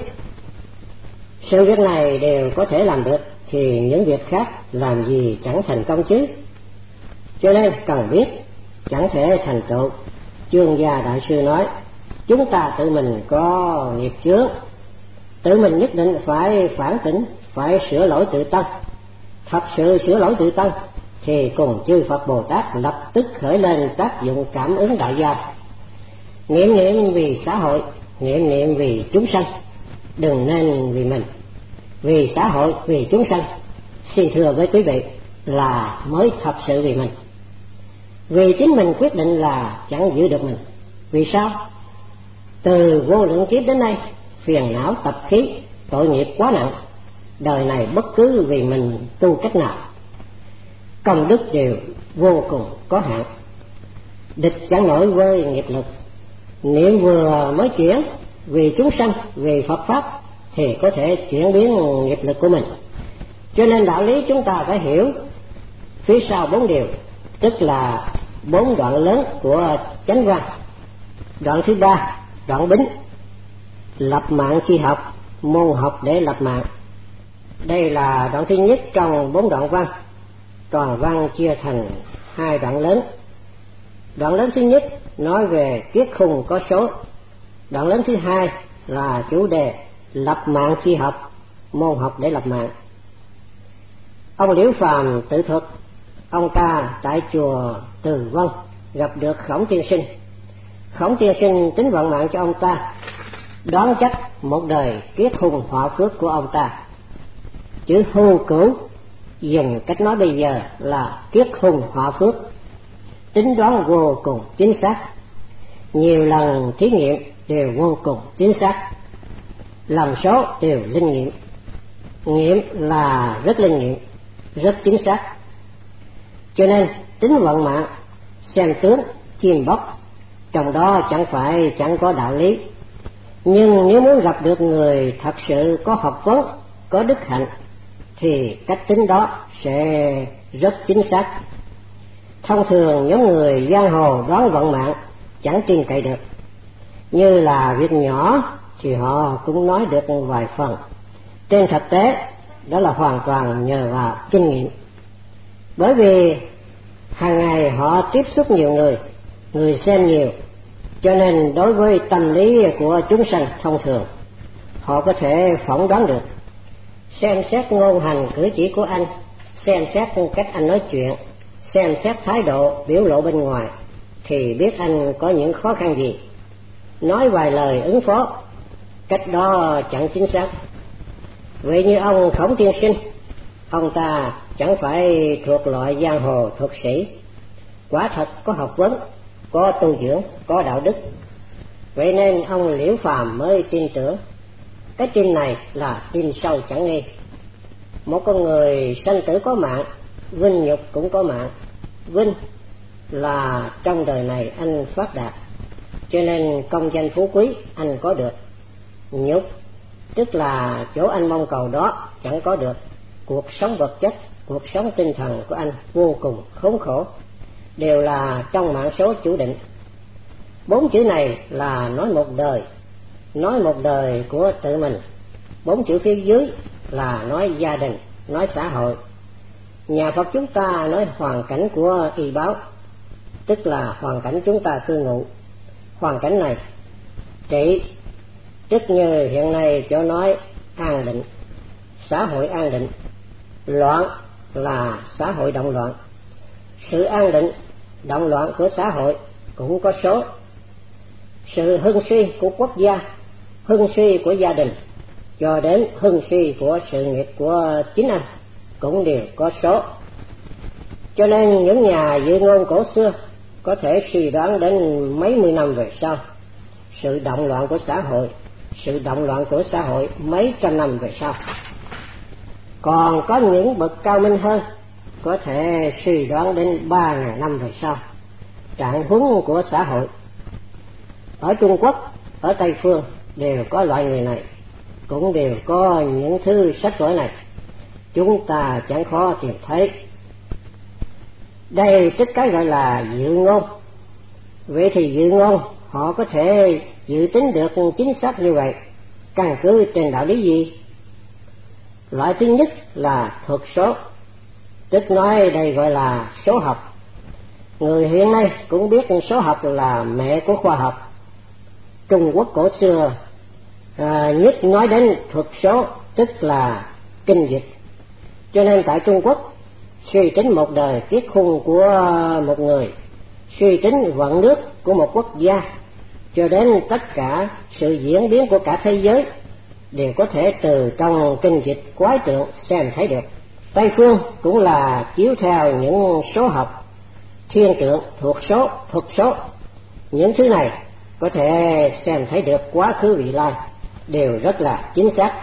S1: Sự việc này đều có thể làm được thì những việc khác làm gì chẳng thành công chứ. Cho nên cần biết, chẳng thể thành tựu. Chương Gia Đại Sư nói, chúng ta tự mình có nghiệp chướng, tự mình nhất định phải phản tỉnh, phải sửa lỗi tự tân. Thật sự sửa lỗi tự tân thì cùng chư Phật Bồ Tát lập tức khởi lên tác dụng cảm ứng đại giao. Niệm vì xã hội, niệm vì chúng sanh, đừng nên vì mình. Vì xã hội, vì chúng sanh, xin thưa với quý vị, là mới thật sự vì mình. Vì chính mình quyết định là chẳng giữ được mình. Vì sao? Từ vô lượng kiếp đến nay, phiền não tập khí, tội nghiệp quá nặng. Đời này bất cứ vì mình tu cách nào, công đức đều vô cùng có hạn, địch chẳng nổi với nghiệp lực. Niệm vừa mới chuyển vì chúng sanh, vì Phật Pháp thì có thể chuyển biến nghiệp lực của mình. Cho nên đạo lý chúng ta phải hiểu phía sau 4 điều, tức là 4 đoạn lớn của chánh văn. Đoạn thứ 3, đoạn Bính, lập mạng chi học, môn học để lập mạng. Đây là đoạn thứ nhất trong 4 đoạn văn. Toàn văn chia thành 2 đoạn lớn. Đoạn lớn thứ nhất nói về kiết khung có số. Đoạn lớn thứ 2 là chủ đề lập mạng chi học, môn học để lập mạng. Ông Liễu Phàm tự thuật, ông ta tại chùa Từ Vân gặp được Khổng Tiên Sinh. Khổng Tiên Sinh tính vận mạng cho ông ta, đoán chắc một đời kiết khung họa phước của ông ta. Chữ hưu cửu dùng cách nói bây giờ là kiết khung họa phước, tính đoán vô cùng chính xác. Nhiều lần thí nghiệm đều vô cùng chính xác, lần số đều linh nghiệm. Nghiệm là rất linh nghiệm, rất chính xác. Cho nên tính vận mạng, xem tướng, chim bóc, trong đó chẳng có đạo lý. Nhưng nếu muốn gặp được người thật sự có học vấn, có đức hạnh, thì cách tính đó sẽ rất chính xác. Thông thường nhóm người giang hồ đoán vận mạng chẳng tin cậy được. Như là việc nhỏ thì họ cũng nói được vài phần. Trên thực tế đó là hoàn toàn nhờ vào kinh nghiệm. Bởi vì hàng ngày họ tiếp xúc nhiều người xem nhiều, cho nên đối với tâm lý của chúng sanh thông thường, họ có thể phỏng đoán được. Xem xét ngôn hành cử chỉ của anh, xem xét cách anh nói chuyện, xem xét thái độ biểu lộ bên ngoài, thì biết anh có những khó khăn gì. Nói vài lời ứng phó, cách đó chẳng chính xác. Vậy như ông Khổng Tiên Sinh, ông ta chẳng phải thuộc loại giang hồ thuật sĩ, quả thật có học vấn, có tu dưỡng, có đạo đức. Vậy nên ông Liễu Phàm mới tin tưởng. Cái tin này là tin sâu chẳng nghi. Một con người sanh tử có mạng, vinh nhục cũng có mạng. Vinh là trong đời này anh phát đạt, cho nên công danh phú quý anh có được. Nhục tức là chỗ anh mong cầu đó chẳng có được. Cuộc sống vật chất, cuộc sống tinh thần của anh vô cùng khốn khổ, đều là trong mãn số chủ định. 4 chữ này là nói một đời của tự mình. 4 chữ phía dưới là nói gia đình, nói xã hội. Nhà Phật chúng ta nói hoàn cảnh của y báo, tức là hoàn cảnh chúng ta cư ngụ. Hoàn cảnh này trị, tức như hiện nay chỗ nói an định, xã hội an định. Loạn là xã hội động loạn. Sự an định, động loạn của xã hội cũng có số. Sự hưng suy của quốc gia, hưng suy của gia đình, cho đến hưng suy của sự nghiệp của chính anh cũng đều có số. Cho nên những nhà dự ngôn cổ xưa có thể suy đoán đến mấy mươi năm về sau sự động loạn của xã hội, sự động loạn của xã hội mấy trăm năm về sau. Còn có những bậc cao minh hơn có thể suy đoán đến 3.000 năm về sau trạng huống của xã hội. Ở Trung Quốc, ở Tây Phương đều có loại người này, cũng đều có những thư sách vở này, chúng ta chẳng khó tìm thấy. Đây tức cái gọi là dự ngôn. Vậy thì dự ngôn họ có thể dự tính được chính xác như vậy căn cứ trên đạo lý gì? Loại thứ nhất là thuật số, tức nói đây gọi là số học. Người hiện nay cũng biết số học là mẹ của khoa học. Trung Quốc cổ xưa nhất nói đến thuật số, tức là kinh dịch. Cho nên tại Trung Quốc suy tính một đời tiết khung của một người, suy tính vận nước của một quốc gia, cho đến tất cả sự diễn biến của cả thế giới đều có thể từ trong kinh dịch quái tượng xem thấy được. Tây phương cũng là chiếu theo những số học, thiên tượng, thuộc số, thuật số. Những thứ này có thể xem thấy được quá khứ vị lai, đều rất là chính xác.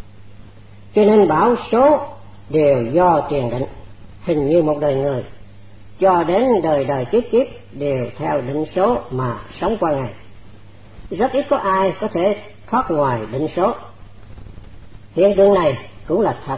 S1: Cho nên bảo số đều do tiền định, hình như một đời người cho đến đời đời kiếp kiếp đều theo định số mà sống qua ngày. Rất ít có ai có thể thoát ngoài định số. Hiện tượng này cũng là thật.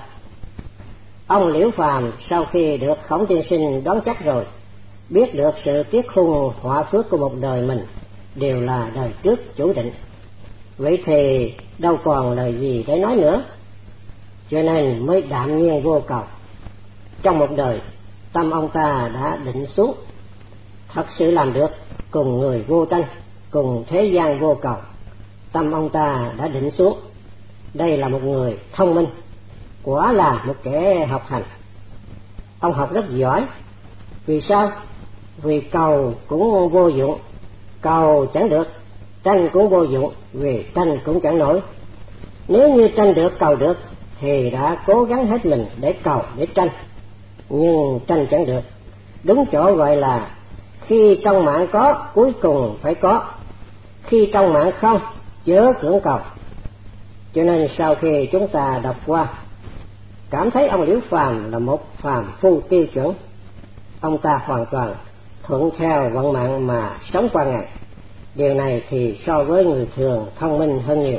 S1: Ông Liễu Phàm sau khi được Khổng Tiên Sinh đón chắc rồi, biết được sự tiết khung họa phước của một đời mình đều là đời trước chủ định. Vậy thì đâu còn lời gì để nói nữa, cho nên mới đạm nhiên vô cầu. Trong một đời, tâm ông ta đã định xuống, thật sự làm được cùng người vô tranh, cùng thế gian vô cầu. Tâm ông ta đã định xuống. Đây là một người thông minh, quả là một kẻ học hành. Ông học rất giỏi. Vì sao? Vì cầu cũng vô dụng, cầu chẳng được. Tranh cũng vô dụng, vì tranh cũng chẳng nổi. Nếu như tranh được, cầu được thì đã cố gắng hết mình để cầu, để tranh, nhưng tranh chẳng được. Đúng chỗ gọi là khi trong mạng có, cuối cùng phải có. Khi trong mạng không, chớ cưỡng cầu. Cho nên sau khi chúng ta đọc qua, cảm thấy ông Liễu Phàm là một phàm phu tiêu chuẩn. Ông ta hoàn toàn thuận theo vận mạng mà sống qua ngày. Điều này thì so với người thường thông minh hơn nhiều.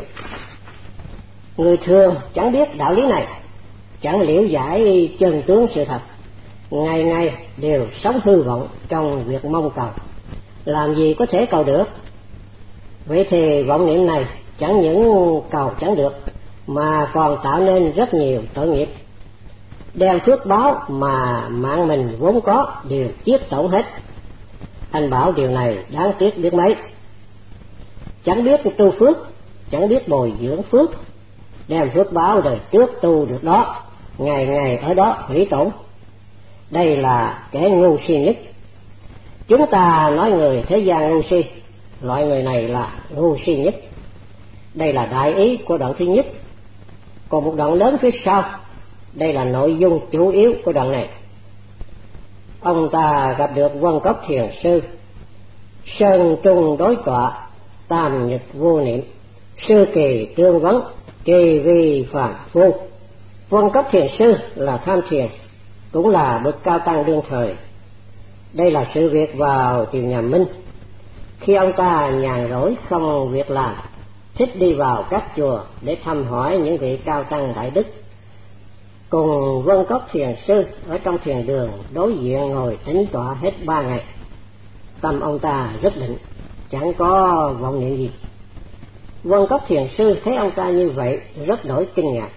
S1: Người thường chẳng biết đạo lý này, chẳng liễu giải chân tướng sự thật, ngày ngày đều sống hư vọng trong việc mong cầu, làm gì có thể cầu được. Vậy thì vọng niệm này chẳng những cầu chẳng được mà còn tạo nên rất nhiều tội nghiệp, đem phước báo mà mạng mình vốn có đều chiết tổn hết. Anh bảo điều này đáng tiếc biết mấy. Chẳng biết tu phước, chẳng biết bồi dưỡng phước, đem phước báo đời trước tu được đó, ngày ngày ở đó hủy tổn. Đây là kẻ ngu si nhất. Chúng ta nói người thế gian ngu si, loại người này là ngu si nhất. Đây là đại ý của đoạn thứ nhất. Còn một đoạn lớn phía sau, đây là nội dung chủ yếu của đoạn này. Ông ta gặp được Vân Cốc Thiền Sư, sơn trung đối tọa, tam nhật vô niệm, sư kỳ tương vấn, kỳ vi phàm phu. Vân Cốc Thiền Sư là tham thiền, cũng là bậc cao tăng đương thời. Đây là sự việc vào triều nhà Minh, khi ông ta nhàn rỗi không việc làm, thích đi vào các chùa để thăm hỏi những vị cao tăng đại đức. Cùng Vân Cốc thiền sư ở trong thiền đường đối diện ngồi tĩnh tọa hết 3 ngày. Tâm ông ta rất định, chẳng có vọng niệm gì. Vân Cốc thiền sư thấy ông ta như vậy rất đổi kinh ngạc.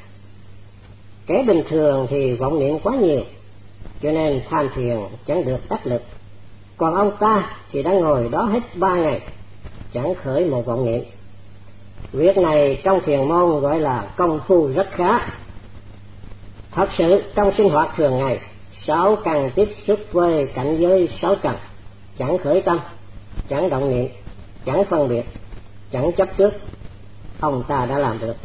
S1: Kẻ bình thường thì vọng niệm quá nhiều, cho nên tham thiền chẳng được đắc lực. Còn ông ta thì đã ngồi đó hết 3 ngày, chẳng khởi một vọng niệm. Việc này trong thiền môn gọi là công phu rất khá. Thật sự trong sinh hoạt thường ngày, 6 căn tiếp xúc với cảnh giới 6 trần, chẳng khởi tâm, chẳng động niệm, chẳng phân biệt, chẳng chấp trước, ông ta đã làm được.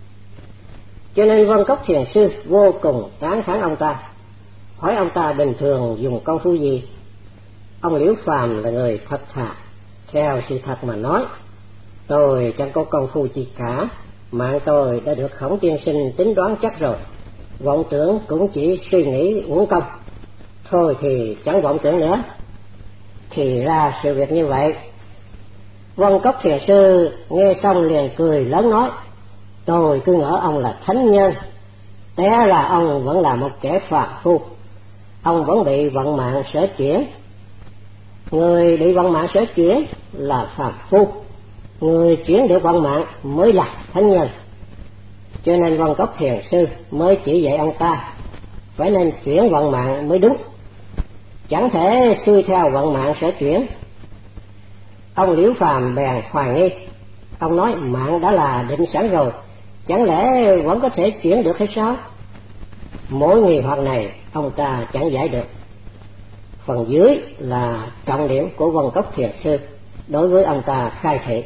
S1: Cho nên Vân Cốc thiền sư vô cùng tán thán ông ta, hỏi ông ta bình thường dùng công phu gì. Ông Liễu Phàm là người thật thà, theo sự thật mà nói, tôi chẳng có công phu gì cả, mạng tôi đã được Khổng tiên sinh tính đoán chắc rồi, vọng tưởng cũng chỉ suy nghĩ uổng công, thôi thì chẳng vọng tưởng nữa. Thì ra sự việc như vậy. Vân Cốc thiền sư nghe xong liền cười lớn nói, tôi cứ ngỡ ông là thánh nhân, té ra ông vẫn là một kẻ phàm phu, ông vẫn bị vận mạng sở chuyển. Người bị vận mạng sở chuyển là phàm phu, người chuyển được vận mạng mới là thánh nhân. Cho nên Vân Cốc thiền sư mới chỉ dạy ông ta phải nên chuyển vận mạng mới đúng, chẳng thể xuôi theo vận mạng sở chuyển. Ông Liễu Phàm bèn hoài nghi, ông nói mạng đã là định sẵn rồi, chẳng lẽ vẫn có thể chuyển được hay sao? Mỗi nghi hoặc này ông ta chẳng giải được. Phần dưới là trọng điểm của Vân Cốc thiền sư đối với ông ta khai thị.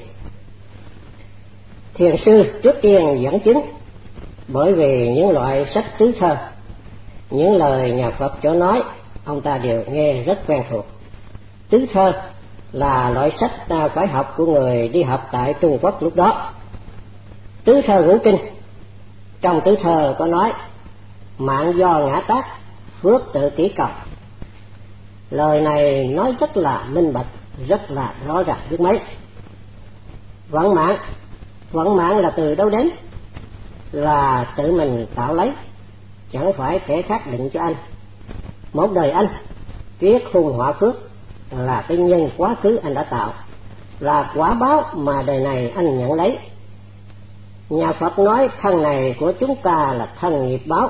S1: Thiền sư trước tiên dẫn chứng bởi vì những loại sách tứ thơ, những lời nhà Phật chỗ nói ông ta đều nghe rất quen thuộc. Tứ thơ là loại sách phải học của người đi học tại Trung Quốc lúc đó. Tứ thơ ngũ kinh, trong tứ thơ có nói mạng do ngã tác, phước tự kỷ cầu. Lời này nói rất là minh bạch, rất là rõ ràng biết mấy. Vận mạng là từ đâu đến? Là tự mình tạo lấy, chẳng phải kẻ khác định cho anh. Một đời anh viết khung họa phước là cái nhân quá khứ anh đã tạo, là quả báo mà đời này anh nhận lấy. Nhà Phật nói thân này của chúng ta là thân nghiệp báo.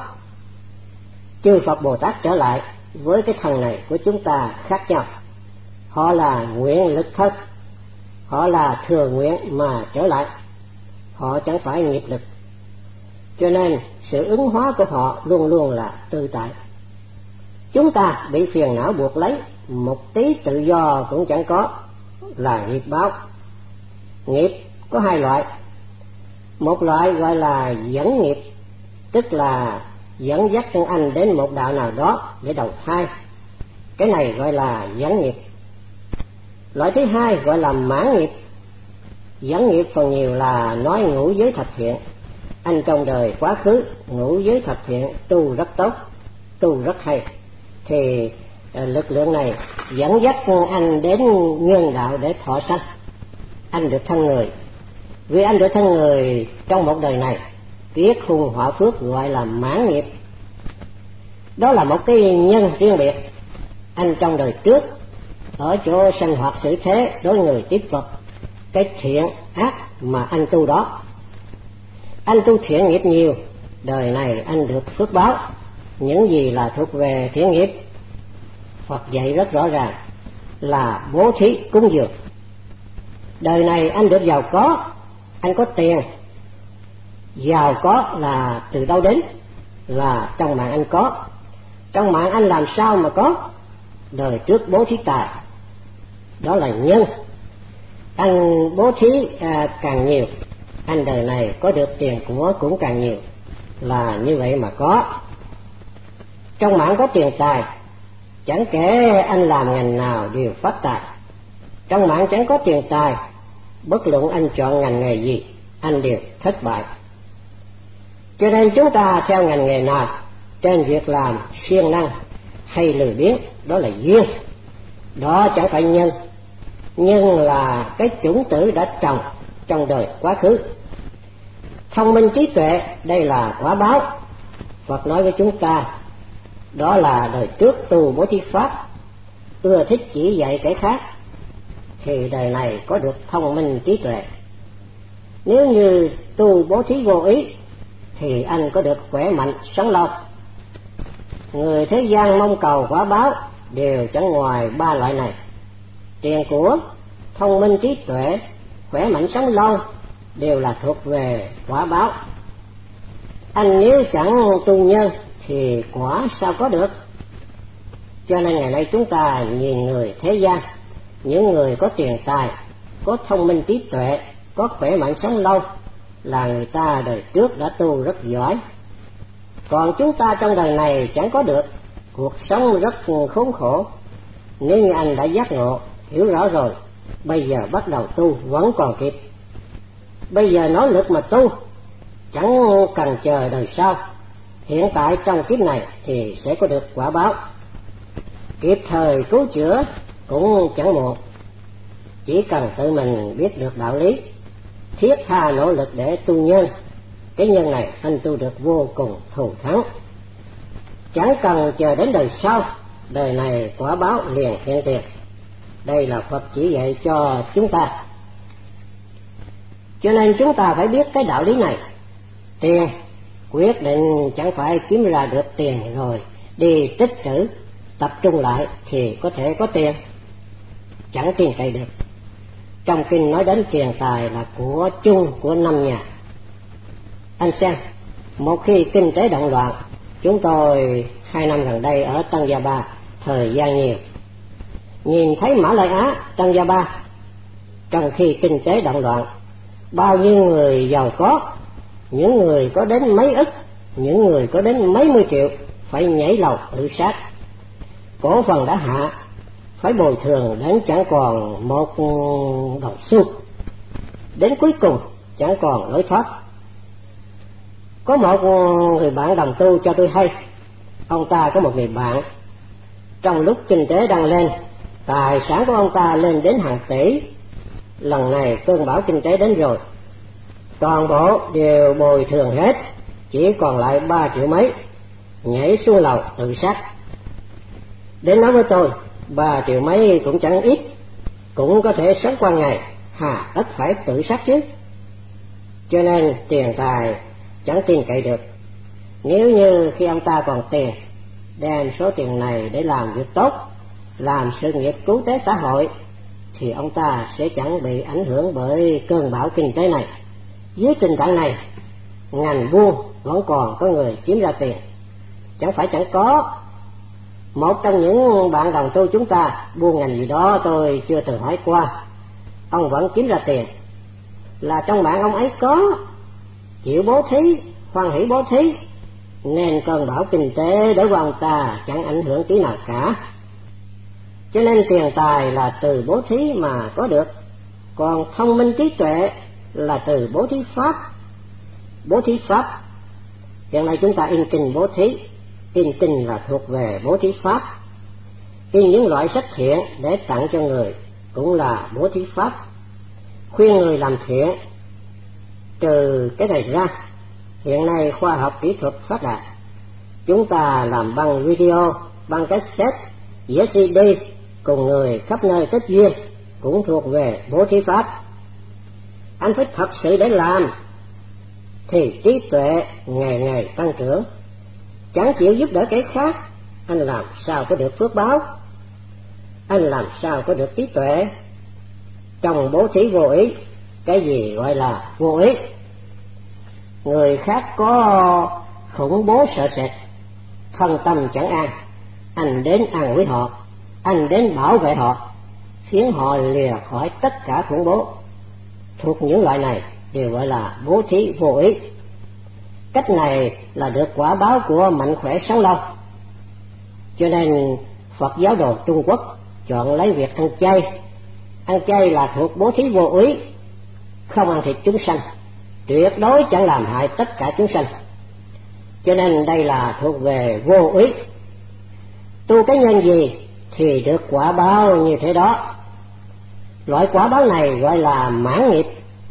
S1: Chư Phật Bồ Tát trở lại với cái thân này của chúng ta khác nhau. Họ là nguyện lực thân, họ là thừa nguyện mà trở lại, họ chẳng phải nghiệp lực. Cho nên sự ứng hóa của họ luôn luôn là tự tại. Chúng ta bị phiền não buộc lấy, một tí tự do cũng chẳng có, là nghiệp báo. Nghiệp có 2 loại. Một loại gọi là dẫn nghiệp, tức là dẫn dắt con anh đến một đạo nào đó để đầu thai, cái này gọi là dẫn nghiệp. Loại thứ hai gọi là mãn nghiệp. Dẫn nghiệp phần nhiều là nói ngũ giới thập thiện, anh trong đời quá khứ ngũ giới thập thiện tu rất tốt, tu rất hay, thì lực lượng này dẫn dắt anh đến nhân đạo để thọ sanh. Anh được thân người, vì anh được thân người trong một đời này, viết khung họa phước gọi là mãn nghiệp. Đó là một cái nhân riêng biệt. Anh trong đời trước ở chỗ sinh hoạt xử thế đối người tiếp vật, cái thiện ác mà anh tu đó, anh tu thiện nghiệp nhiều, đời này anh được phước báo. Những gì là thuộc về thiện nghiệp, Phật dạy rất rõ ràng là bố thí cúng dường. Đời này anh được giàu có, anh có tiền. Giàu có là từ đâu đến? Là trong mạng anh có. Trong mạng anh làm sao mà có? Đời trước bố thí tài, đó là nhân. Anh bố thí càng nhiều, anh đời này có được tiền của cũng càng nhiều, là như vậy mà có. Trong mạng có tiền tài, chẳng kể anh làm ngành nào đều phát tài. Trong mạng chẳng có tiền tài, bất luận anh chọn ngành nghề gì, anh đều thất bại. Cho nên chúng ta theo ngành nghề nào, trên việc làm siêng năng hay lười biếng, đó là duyên. Đó chẳng phải nhân, nhưng là cái chủng tử đã trồng trong đời quá khứ. Thông minh trí tuệ đây là quả báo. Phật nói với chúng ta, đó là đời trước tu bố thí pháp, ưa thích chỉ dạy kẻ khác, thì đời này có được thông minh trí tuệ. Nếu như tu bố thí vô ý, thì anh có được khỏe mạnh sống lâu. Người thế gian mong cầu quả báo đều chẳng ngoài ba loại này: tiền của, thông minh trí tuệ, khỏe mạnh sống lâu, đều là thuộc về quả báo. Anh nếu chẳng tu nhân thì quả sao có được? Cho nên ngày nay chúng ta nhìn người thế gian, những người có tiền tài, có thông minh trí tuệ, có khỏe mạnh sống lâu, là người ta đời trước đã tu rất giỏi. Còn chúng ta trong đời này chẳng có được, cuộc sống rất khốn khổ. Nếu như anh đã giác ngộ, hiểu rõ rồi, bây giờ bắt đầu tu vẫn còn kịp. Bây giờ nỗ lực mà tu, chẳng cần chờ đời sau. Hiện tại trong kiếp này thì sẽ có được quả báo. Kịp thời cứu chữa cũng chẳng muộn. Chỉ cần tự mình biết được đạo lý, thiết tha nỗ lực để tu nhân, cái nhân này anh tu được vô cùng thù thắng. Chẳng cần chờ đến đời sau, đời này quả báo liền hiện tiền. Đây là Phật chỉ dạy cho chúng ta. Cho nên chúng ta phải biết cái đạo lý này. Tiền quyết định chẳng phải kiếm ra được tiền rồi đi tích trữ tập trung lại thì có thể có tiền, chẳng tin cậy được. Trong kinh nói đến tiền tài là của chung của năm nhà. Anh xem, một khi kinh tế động loạn, chúng tôi 2 năm gần đây ở Tân Gia Ba thời gian nhiều, nhìn thấy Mã Lai Á, Tân Gia Ba, trong khi kinh tế động loạn, bao nhiêu người giàu có, những người có đến mấy ức, những người có đến mấy mươi triệu phải nhảy lầu tự sát. Cổ phần đã hạ, phải bồi thường đến chẳng còn một đồng xu, đến cuối cùng chẳng còn lối thoát. Có một người bạn đồng tu cho tôi hay, ông ta có một người bạn, trong lúc kinh tế đang lên, tài sản của ông ta lên đến hàng tỷ. Lần này cơn bão kinh tế đến rồi, toàn bộ đều bồi thường hết, chỉ còn lại 3 triệu mấy, nhảy xuống lầu tự sát. Đến nói với tôi, 3 triệu mấy cũng chẳng ít, cũng có thể sống qua ngày, hà tất phải tự sát chứ. Cho nên tiền tài chẳng tin cậy được. Nếu như khi ông ta còn tiền, đem số tiền này để làm việc tốt, làm sự nghiệp cứu tế xã hội, thì ông ta sẽ chẳng bị ảnh hưởng bởi cơn bão kinh tế này. Dưới tình trạng này, ngành buôn vẫn còn có người kiếm ra tiền. Chẳng phải chẳng có. Một trong những bạn đồng tu chúng ta buôn ngành gì đó tôi chưa từng hỏi qua, ông vẫn kiếm ra tiền. Là trong bạn ông ấy có chịu bố thí, hoan hỷ bố thí, nên cơn bão kinh tế đối với ông ta chẳng ảnh hưởng tí nào cả. Cho nên tiền tài là từ bố thí mà có được, còn thông minh trí tuệ là từ bố thí pháp. Bố thí pháp, hiện nay chúng ta in kinh bố thí, in kinh là thuộc về bố thí pháp. In những loại sách thiện để tặng cho người cũng là bố thí pháp. Khuyên người làm thiện. Trừ cái này ra, hiện nay khoa học kỹ thuật phát đạt, chúng ta làm băng video, băng cassette, đĩa CD cùng người khắp nơi kết duyên, cũng thuộc về bố thí pháp. Anh phải thật sự để làm thì trí tuệ ngày ngày tăng trưởng. Chẳng chịu giúp đỡ kẻ khác, anh làm sao có được phước báo, anh làm sao có được trí tuệ. Trong bố thí vô ý, cái gì gọi là vô ý? Người khác có khủng bố sợ sệt, thân tâm chẳng an, anh đến an ủi họ, anh đến bảo vệ họ, khiến họ lìa khỏi tất cả khủng bố. Thuộc những loại này đều gọi là bố thí vô ý. Cách này là được quả báo của mạnh khỏe sống lâu. Cho nên Phật giáo đồ Trung Quốc chọn lấy việc ăn chay. Ăn chay là thuộc bố thí vô ý, không ăn thịt chúng sanh, tuyệt đối chẳng làm hại tất cả chúng sanh. Cho nên đây là thuộc về vô ý. Tu cái nhân gì thì được quả báo như thế đó. Loại quả báo này gọi là mãn nghiệp.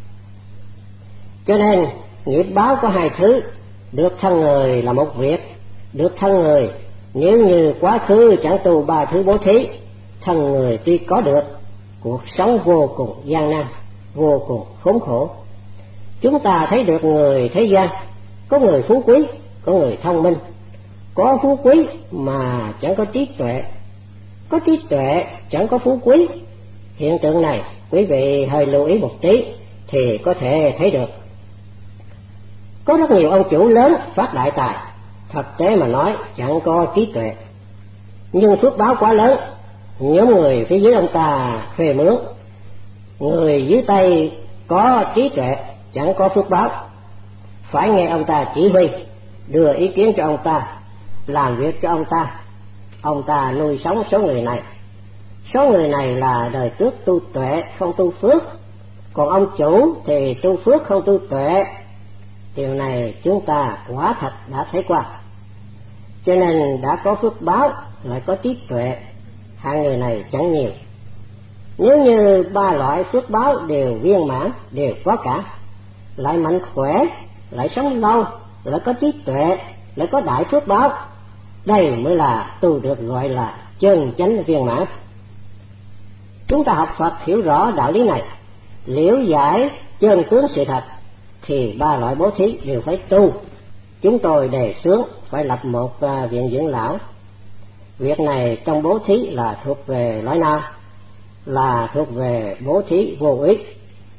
S1: Cho nên nghiệp báo có hai thứ. Được thân người là một việc. Được thân người nếu như quá khứ chẳng tu ba thứ bố thí, thân người tuy có được, cuộc sống vô cùng gian nan, vô cùng khốn khổ. Chúng ta thấy được người thế gian, có người phú quý, có người thông minh, có phú quý mà chẳng có trí tuệ, có trí tuệ chẳng có phú quý. Hiện tượng này quý vị hơi lưu ý một tí thì có thể thấy được. Có rất nhiều ông chủ lớn phát đại tài, thực tế mà nói chẳng có trí tuệ, nhưng phước báo quá lớn. Nhóm người phía dưới ông ta thuê mướn, người dưới tay có trí tuệ chẳng có phước báo, phải nghe ông ta chỉ huy, đưa ý kiến cho ông ta, làm việc cho ông ta nuôi sống số người này. Số người này là đời trước tu tuệ không tu phước, còn ông chủ thì tu phước không tu tuệ. Điều này chúng ta quả thật đã thấy qua. Cho nên đã có phước báo lại có trí tuệ, hạng người này chẳng nhiều. Nếu như ba loại phước báo đều viên mãn, đều có cả, lại mạnh khỏe, lại sống lâu, lại có trí tuệ, lại có đại phước báo, đây mới là tu được gọi là chân chánh viên mãn. Chúng ta học Phật hiểu rõ đạo lý này, liễu giải chân tướng sự thật, thì ba loại bố thí đều phải tu. Chúng tôi đề xướng phải lập một viện dưỡng lão. Việc này trong bố thí là thuộc về loại nào? Là thuộc về bố thí vô ích.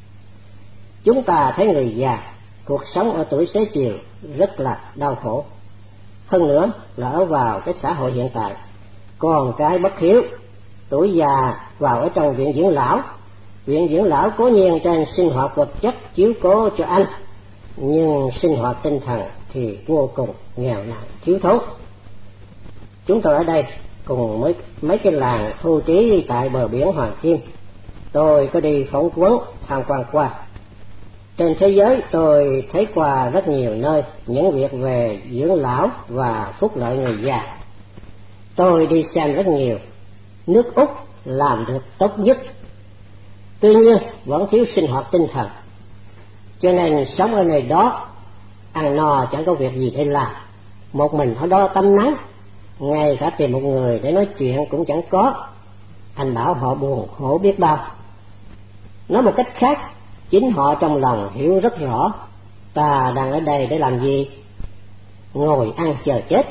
S1: Chúng ta thấy người già, cuộc sống ở tuổi xế chiều rất là đau khổ. Hơn nữa là ở vào cái xã hội hiện tại, còn cái bất hiếu, tuổi già vào ở trong viện dưỡng lão. Viện dưỡng lão cố nhiên trên sinh hoạt vật chất chiếu cố cho anh, nhưng sinh hoạt tinh thần thì vô cùng nghèo nàn thiếu thốn. Chúng tôi ở đây cùng mấy cái làng thu trí tại bờ biển Hoàng Kim, tôi có đi phỏng vấn tham quan qua. Trên thế giới tôi thấy qua rất nhiều nơi những việc về dưỡng lão và phúc lợi người già. Tôi đi xem rất nhiều. Nước Úc làm được tốt nhất, tuy nhiên vẫn thiếu sinh hoạt tinh thần, cho nên sống ở nơi đó ăn no chẳng có việc gì để làm, một mình ở đó tắm nắng, ngay cả tìm một người để nói chuyện cũng chẳng có. Anh bảo họ buồn khổ biết bao. Nói một cách khác, chính họ trong lòng hiểu rất rõ ta đang ở đây để làm gì, ngồi ăn chờ chết.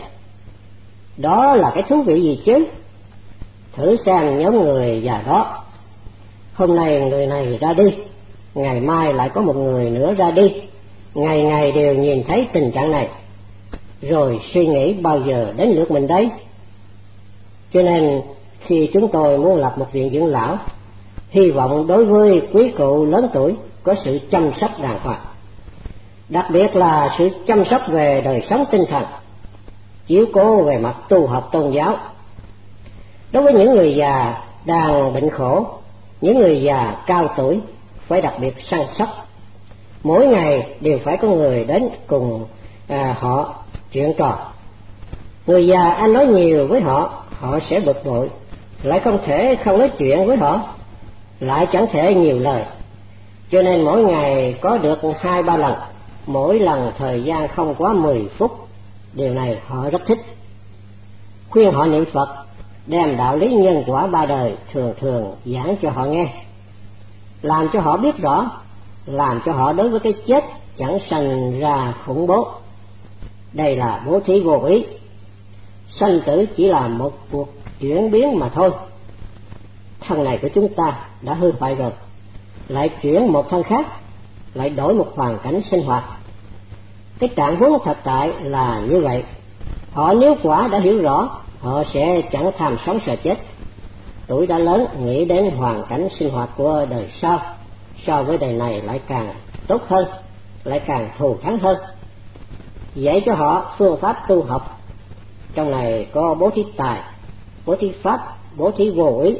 S1: Đó là cái thú vị gì chứ? Thử xem nhóm người già đó, hôm nay người này ra đi, ngày mai lại có một người nữa ra đi, ngày ngày đều nhìn thấy tình trạng này, rồi suy nghĩ bao giờ đến lượt mình đấy. Cho nên khi chúng tôi muốn lập một viện dưỡng lão, hy vọng đối với quý cụ lớn tuổi có sự chăm sóc đàng hoàng, đặc biệt là sự chăm sóc về đời sống tinh thần, chiếu cố về mặt tu học tôn giáo. Đối với những người già đang bệnh khổ, những người già cao tuổi phải đặc biệt săn sóc. Mỗi ngày đều phải có người đến cùng họ chuyện trò. Người già anh nói nhiều với họ, họ sẽ bực bội, lại không thể không nói chuyện với họ, lại chẳng thể nhiều lời. Cho nên mỗi ngày có được 2-3 lần, mỗi lần thời gian không quá 10 phút. Điều này họ rất thích. Khuyên họ niệm Phật, đem đạo lý nhân quả ba đời thường thường giảng cho họ nghe, làm cho họ biết rõ, làm cho họ đối với cái chết chẳng sanh ra khủng bố. Đây là bố thí vô ý. Sanh tử chỉ là một cuộc chuyển biến mà thôi. Thân này của chúng ta đã hư hoại rồi, lại chuyển một thân khác, lại đổi một hoàn cảnh sinh hoạt. Cái trạng huống thật tại là như vậy. Họ nếu quả đã hiểu rõ, họ sẽ chẳng tham sống sợ chết. Tuổi đã lớn nghĩ đến hoàn cảnh sinh hoạt của đời sau, so với đời này lại càng tốt hơn, lại càng thù thắng hơn. Dạy cho họ phương pháp tu học. Trong này có bố thí tài, bố thí pháp, bố thí vô ý.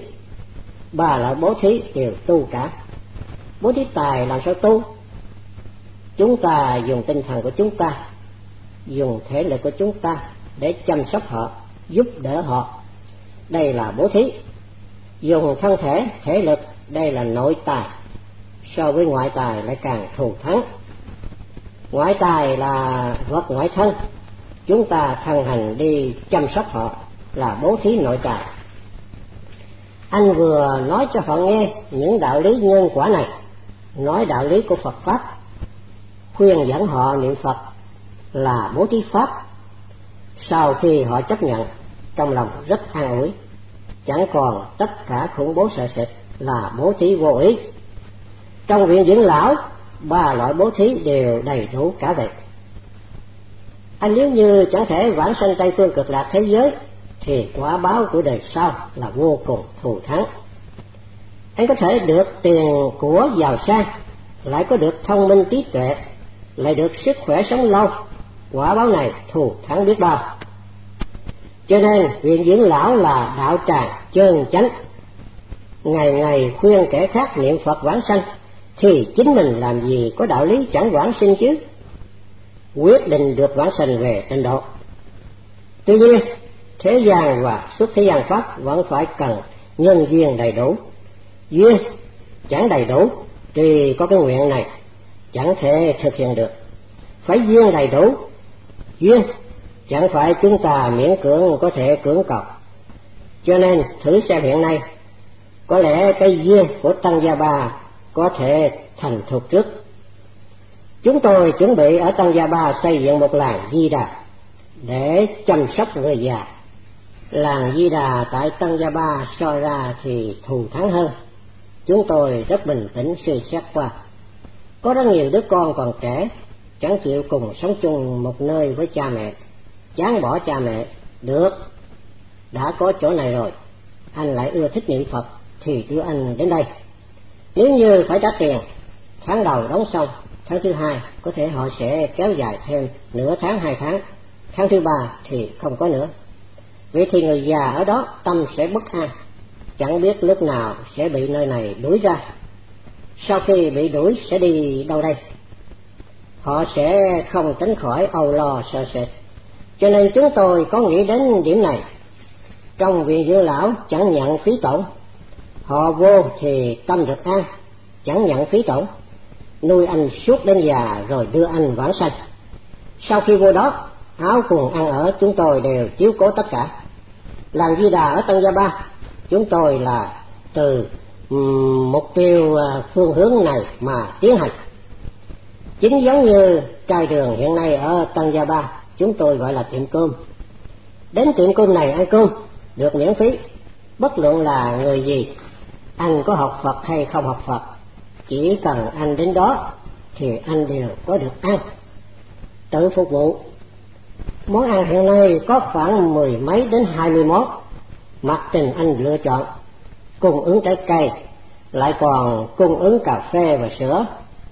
S1: 3 loại bố thí đều tu cả. Bố thí tài làm sao tu? Chúng ta dùng tinh thần của chúng ta, dùng thể lực của chúng ta để chăm sóc họ, giúp đỡ họ. đây là bố thí. Dùng thân thể, thể lực, đây là nội tài. So với ngoại tài lại càng thù thắng. Ngoại tài là vật ngoại thân, chúng ta thân hành đi chăm sóc họ là bố thí nội tài. Anh vừa nói cho họ nghe những đạo lý nhân quả này, nói đạo lý của Phật Pháp, khuyên dẫn họ niệm Phật là bố thí Pháp. Sau khi họ chấp nhận, trong lòng rất an ủi, chẳng còn tất cả khủng bố sợ sệt là bố thí vô ý. Trong viện dưỡng lão, 3 loại bố thí đều đầy đủ cả vậy. Anh nếu như chẳng thể vãng sanh Tây phương cực lạc thế giới thì quả báo của đời sau là vô cùng thù thắng. Anh có thể được tiền của giàu sang, lại có được thông minh trí tuệ, lại được sức khỏe sống lâu, quả báo này thù thắng biết bao. Cho nên viện dưỡng lão là đạo tràng chân chánh, ngày ngày khuyên kẻ khác niệm Phật vãng sanh, thì chính mình làm gì có đạo lý chẳng vãng sinh chứ, quyết định được vãng sanh về tịnh độ. Tuy nhiên thế gian và xuất thế gian pháp vẫn phải cần nhân duyên đầy đủ. Duyên chẳng đầy đủ thì có cái nguyện này chẳng thể thực hiện được. Phải duyên đầy đủ. Duyên chẳng phải chúng ta miễn cưỡng có thể cưỡng cầu. Cho nên thử xem hiện nay, có lẽ cái duyên của Tăng Gia Ba có thể thành thục trước. Chúng tôi chuẩn bị ở Tăng Gia Ba xây dựng một làng Di Đà để chăm sóc người già. Làng Di Đà tại Tăng Gia Ba soi ra thì thù thắng hơn. Chúng tôi rất bình tĩnh suy xét qua. Có rất nhiều đứa con còn trẻ, chẳng chịu cùng sống chung một nơi với cha mẹ, chán bỏ cha mẹ. Được, đã có chỗ này rồi, anh lại ưa thích niệm Phật thì đưa anh đến đây. Nếu như phải trả tiền, tháng đầu đóng xong, tháng thứ hai có thể họ sẽ kéo dài thêm nửa tháng 2 tháng, tháng thứ 3 thì không có nữa. Vậy thì người già ở đó tâm sẽ bất an, chẳng biết lúc nào sẽ bị nơi này đuổi ra. Sau khi bị đuổi sẽ đi đâu đây? Họ sẽ không tránh khỏi âu lo sợ sệt. Cho nên chúng tôi có nghĩ đến điểm này. Trong viện dưỡng lão chẳng nhận phí tổn, họ vô thì tâm được an, chẳng nhận phí tổn, nuôi anh suốt đến già rồi đưa anh vãng sanh. Sau khi vô đó, áo quần ăn ở chúng tôi đều chiếu cố tất cả. Làng Di Đà ở Tăng Gia Ba, chúng tôi là từ mục tiêu phương hướng này mà tiến hành. Chính giống như trai đường hiện nay ở Tăng Gia Ba, chúng tôi gọi là tiệm cơm. Đến tiệm cơm này ăn cơm được miễn phí, bất luận là người gì, anh có học Phật hay không học Phật, chỉ cần anh đến đó thì anh đều có được ăn, tự phục vụ. Món ăn hiện nay có khoảng 10 mấy đến 20 món, mặc tình anh lựa chọn, cung ứng trái cây, lại còn cung ứng cà phê và sữa.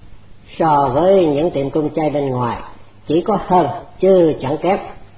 S1: So với những tiệm cơm chay bên ngoài, chỉ có hơn chứ chẳng kém.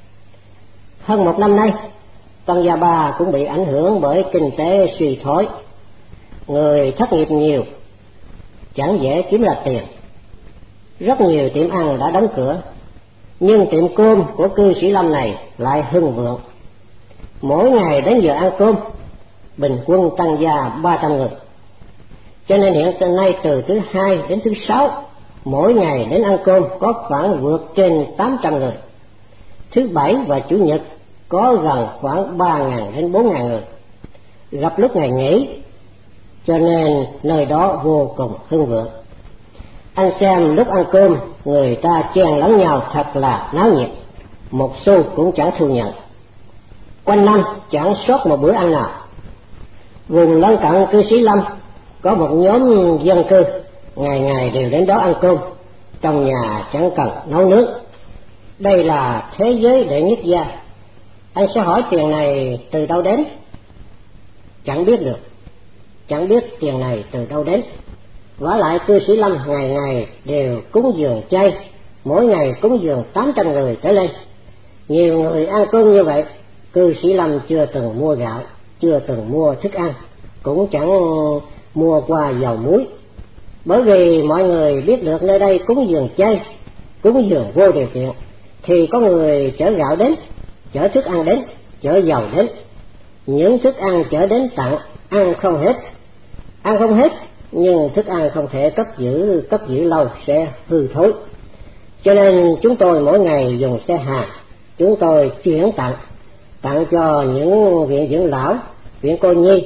S1: Hơn 1 năm nay, Tăng Gia Ba cũng bị ảnh hưởng bởi kinh tế suy thoái, người thất nghiệp nhiều, chẳng dễ kiếm ra tiền. Rất nhiều tiệm ăn đã đóng cửa, nhưng tiệm cơm của cư sĩ Lâm này lại hưng vượng. Mỗi ngày đến giờ ăn cơm, bình quân tăng gia 300 người. Cho nên hiện nay từ thứ 2 đến thứ 6, mỗi ngày đến ăn cơm có khoảng vượt trên 800 người. Thứ 7 và Chủ nhật có gần khoảng 3.000 đến 4.000 người, gặp lúc ngày nghỉ, cho nên nơi đó vô cùng hưng vượng. Anh xem lúc ăn cơm, người ta chen lẫn nhau thật là náo nhiệt, một xu cũng chẳng thu nhận. Quanh năm chẳng sót một bữa ăn nào. Vùng lân cận cư sĩ Lâm có một nhóm dân cư, ngày ngày đều đến đó ăn cơm, trong nhà chẳng cần nấu nước. Đây là thế giới đệ nhất gia. Anh sẽ hỏi tiền này từ đâu đến? Chẳng biết được, chẳng biết tiền này từ đâu đến. Vả lại cư sĩ Lâm ngày ngày đều cúng dường chay, mỗi ngày cúng dường 800 người trở lên. Nhiều người ăn cơm như vậy, cư sĩ Lâm chưa từng mua gạo, chưa từng mua thức ăn, cũng chẳng mua qua dầu muối. Bởi vì mọi người biết được nơi đây cúng dường chay, cúng dường vô điều kiện, thì có người chở gạo đến, chở thức ăn đến, chở dầu đến. những thức ăn chở đến tặng, ăn không hết, nhưng thức ăn không thể cất giữ lâu sẽ hư thối. Cho nên chúng tôi mỗi ngày dùng xe hàng, chúng tôi chuyển tặng cho những viện dưỡng lão, viện cô nhi.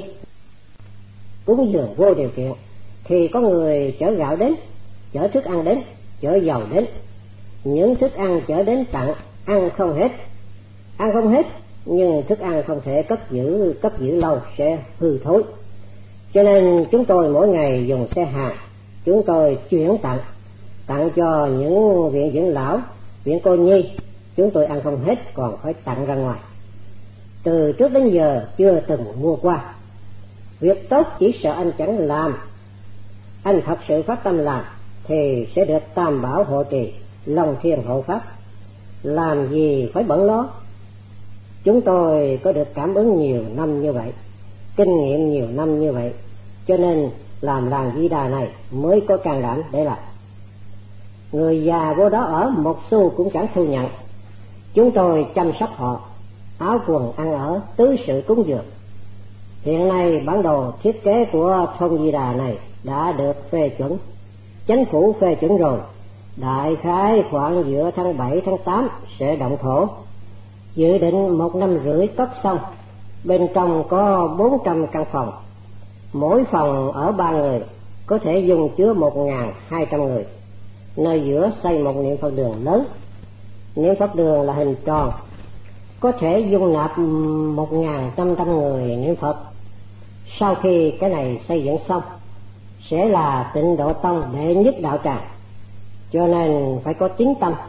S1: Cúng dường vô điều kiện thì có người chở gạo đến, chở thức ăn đến, chở dầu đến. Những thức ăn chở đến tặng, ăn không hết, nhưng thức ăn không thể cất giữ lâu sẽ hư thối. Cho nên chúng tôi mỗi ngày dùng xe hàng, chúng tôi chuyển tặng cho những viện dưỡng lão, viện cô nhi. Chúng tôi ăn không hết còn phải tặng ra ngoài. Từ trước đến giờ chưa từng mua qua. Việc tốt chỉ sợ anh chẳng làm. Anh thật sự phát tâm làm thì sẽ được tam bảo hộ trì, long thiên hộ pháp. Làm gì phải bận lo. Chúng tôi có được cảm ứng nhiều năm như vậy, kinh nghiệm nhiều năm như vậy, cho nên làm làng Di Đà này mới có can đảm để làm. Người già vô đó ở một xu cũng chẳng thu nhận. Chúng tôi chăm sóc họ, áo quần ăn ở, tứ sự cúng dường. Hiện nay bản đồ thiết kế của thôn Di Đà này đã được phê chuẩn, chính phủ phê chuẩn rồi. Đại khái khoảng giữa tháng 7 tháng 8 sẽ động thổ. Dự định 1 năm rưỡi cất xong. Bên trong có 400 căn phòng, mỗi phòng ở 3 người, có thể dùng chứa 1.200 người. Nơi giữa xây một niệm Phật đường lớn. Niệm Phật đường là hình tròn, có thể dung nạp 1.500 người niệm Phật. Sau khi cái này xây dựng xong sẽ là Tịnh Độ Tông đệ nhất đạo tràng, cho nên phải có tín tâm.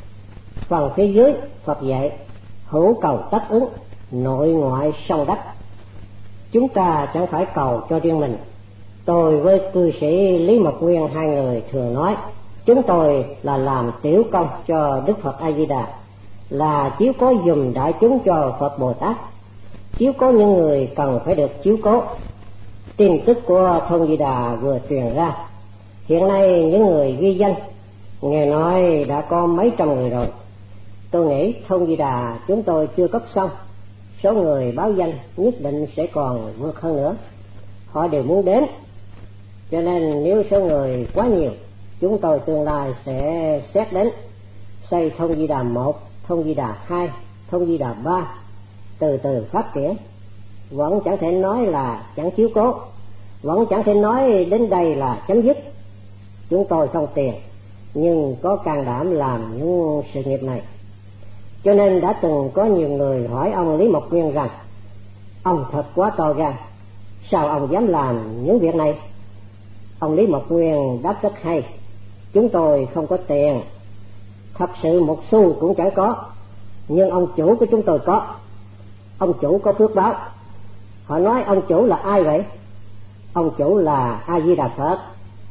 S1: Phần phía dưới Phật dạy hữu cầu tất ứng, nội ngoại song đắc. Chúng ta chẳng phải cầu cho riêng mình. Tôi với cư sĩ Lý Mộc Nguyên hai người thường nói chúng tôi là làm tiểu công cho Đức Phật A Di Đà, là chiếu cố dùm đại chúng cho Phật Bồ Tát, chiếu cố những người cần phải được chiếu cố. Tin tức của thôn Di Đà vừa truyền ra, hiện nay những người ghi danh nghe nói đã có mấy trăm người rồi. Tôi nghĩ thôn Di Đà chúng tôi chưa cất xong, số người báo danh nhất định sẽ còn vượt hơn nữa. Họ đều muốn đến, cho nên nếu số người quá nhiều, chúng tôi tương lai sẽ xét đến xây thôn Di Đà 1, thôn Di Đà 2, thôn Di Đà 3, từ từ phát triển. Vẫn chẳng thể nói là chẳng chiếu cố, vẫn chẳng thể nói đến đây là chấm dứt. Chúng tôi không tiền, nhưng có can đảm làm những sự nghiệp này. Cho nên đã từng có nhiều người hỏi ông Lý Mộc Nguyên rằng ông thật quá to gan, sao ông dám làm những việc này? Ông Lý Mộc Nguyên đáp rất hay: chúng tôi không có tiền, thật sự một xu cũng chẳng có, nhưng ông chủ của chúng tôi có. Ông chủ có phước báo. Họ nói ông chủ là ai vậy? Ông chủ là A Di Đà Phật.